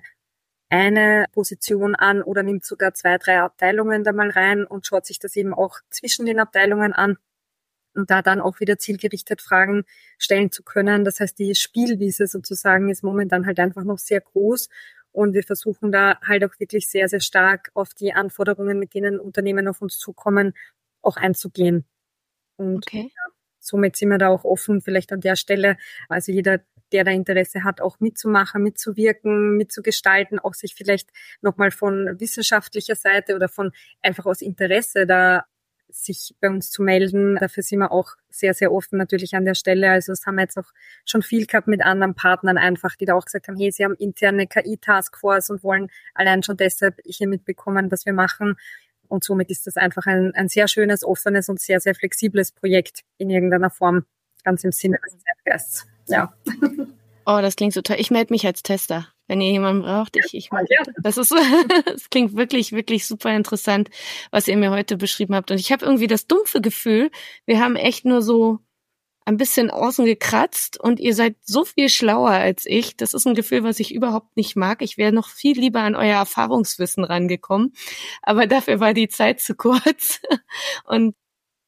eine Position an oder nimmt sogar zwei, drei Abteilungen da mal rein und schaut sich das eben auch zwischen den Abteilungen an und da dann auch wieder zielgerichtet Fragen stellen zu können. Das heißt, die Spielwiese sozusagen ist momentan halt einfach noch sehr groß und wir versuchen da halt auch wirklich sehr, sehr stark auf die Anforderungen, mit denen Unternehmen auf uns zukommen, auch einzugehen. Und okay. ja, somit sind wir da auch offen, vielleicht an der Stelle, also jeder, der da Interesse hat, auch mitzumachen, mitzuwirken, mitzugestalten, auch sich vielleicht nochmal von wissenschaftlicher Seite oder von einfach aus Interesse da sich bei uns zu melden. Dafür sind wir auch sehr, sehr offen natürlich an der Stelle. Also das haben wir jetzt auch schon viel gehabt mit anderen Partnern einfach, die da auch gesagt haben, hey, sie haben interne K I-Taskforce und wollen allein schon deshalb hier mitbekommen, was wir machen. Und somit ist das einfach ein, ein sehr schönes, offenes und sehr, sehr flexibles Projekt in irgendeiner Form, ganz im Sinne des Zeitgeists. Ja. Oh, das klingt so toll. Ich melde mich als Tester. Wenn ihr jemanden braucht, ich, ich melde mich. Das ist, das klingt wirklich, wirklich super interessant, was ihr mir heute beschrieben habt. Und ich habe irgendwie das dumpfe Gefühl, wir haben echt nur so ein bisschen außen gekratzt und ihr seid so viel schlauer als ich. Das ist ein Gefühl, was ich überhaupt nicht mag. Ich wäre noch viel lieber an euer Erfahrungswissen rangekommen. Aber dafür war die Zeit zu kurz. Und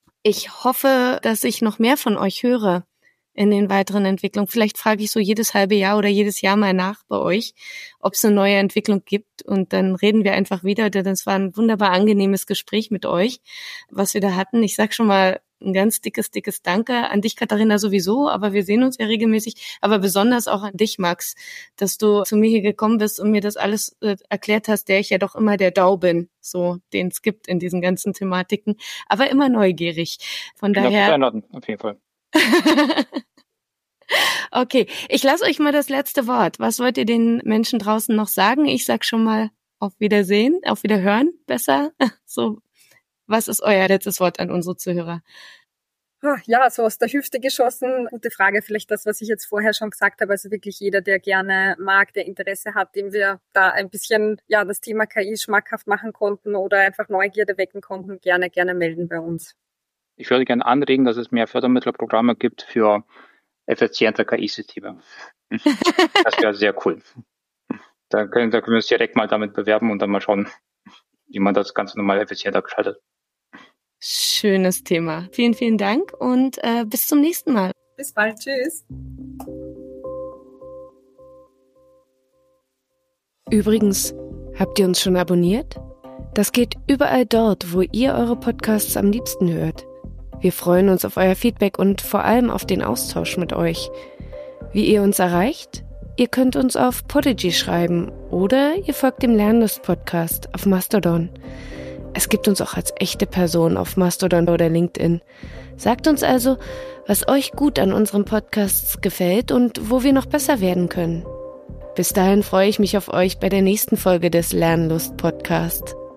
ich hoffe, dass ich noch mehr von euch höre in den weiteren Entwicklungen. Vielleicht frage ich so jedes halbe Jahr oder jedes Jahr mal nach bei euch, ob es eine neue Entwicklung gibt und dann reden wir einfach wieder, denn es war ein wunderbar angenehmes Gespräch mit euch, was wir da hatten. Ich sag schon mal ein ganz dickes, dickes Danke an dich, Katharina, sowieso, aber wir sehen uns ja regelmäßig, aber besonders auch an dich, Max, dass du zu mir hier gekommen bist und mir das alles äh, erklärt hast, der ich ja doch immer der Dau bin, so den es gibt in diesen ganzen Thematiken, aber immer neugierig. Von ich daher... Einladen, auf jeden Fall. Okay, ich lasse euch mal das letzte Wort. Was wollt ihr den Menschen draußen noch sagen? Ich sag schon mal auf Wiedersehen, auf Wiederhören, besser. So, Was ist euer letztes Wort an unsere Zuhörer? Ja, so aus der Hüfte geschossen. Gute Frage, vielleicht das, was ich jetzt vorher schon gesagt habe. Also wirklich jeder, der gerne mag, der Interesse hat, dem wir da ein bisschen ja das Thema K I schmackhaft machen konnten oder einfach Neugierde wecken konnten, gerne, gerne melden bei uns. Ich würde gerne anregen, dass es mehr Fördermittelprogramme gibt für effiziente K I-Systeme. Das wäre sehr cool. Da können, da können wir uns direkt mal damit bewerben und dann mal schauen, wie man das Ganze nochmal effizienter gestaltet. Schönes Thema. Vielen, vielen Dank und äh, bis zum nächsten Mal. Bis bald. Tschüss. Übrigens, habt ihr uns schon abonniert? Das geht überall dort, wo ihr eure Podcasts am liebsten hört. Wir freuen uns auf euer Feedback und vor allem auf den Austausch mit euch. Wie ihr uns erreicht? Ihr könnt uns auf Podigy schreiben oder ihr folgt dem Lernlust-Podcast auf Mastodon. Es gibt uns auch als echte Person auf Mastodon oder LinkedIn. Sagt uns also, was euch gut an unseren Podcasts gefällt und wo wir noch besser werden können. Bis dahin freue ich mich auf euch bei der nächsten Folge des Lernlust-Podcasts.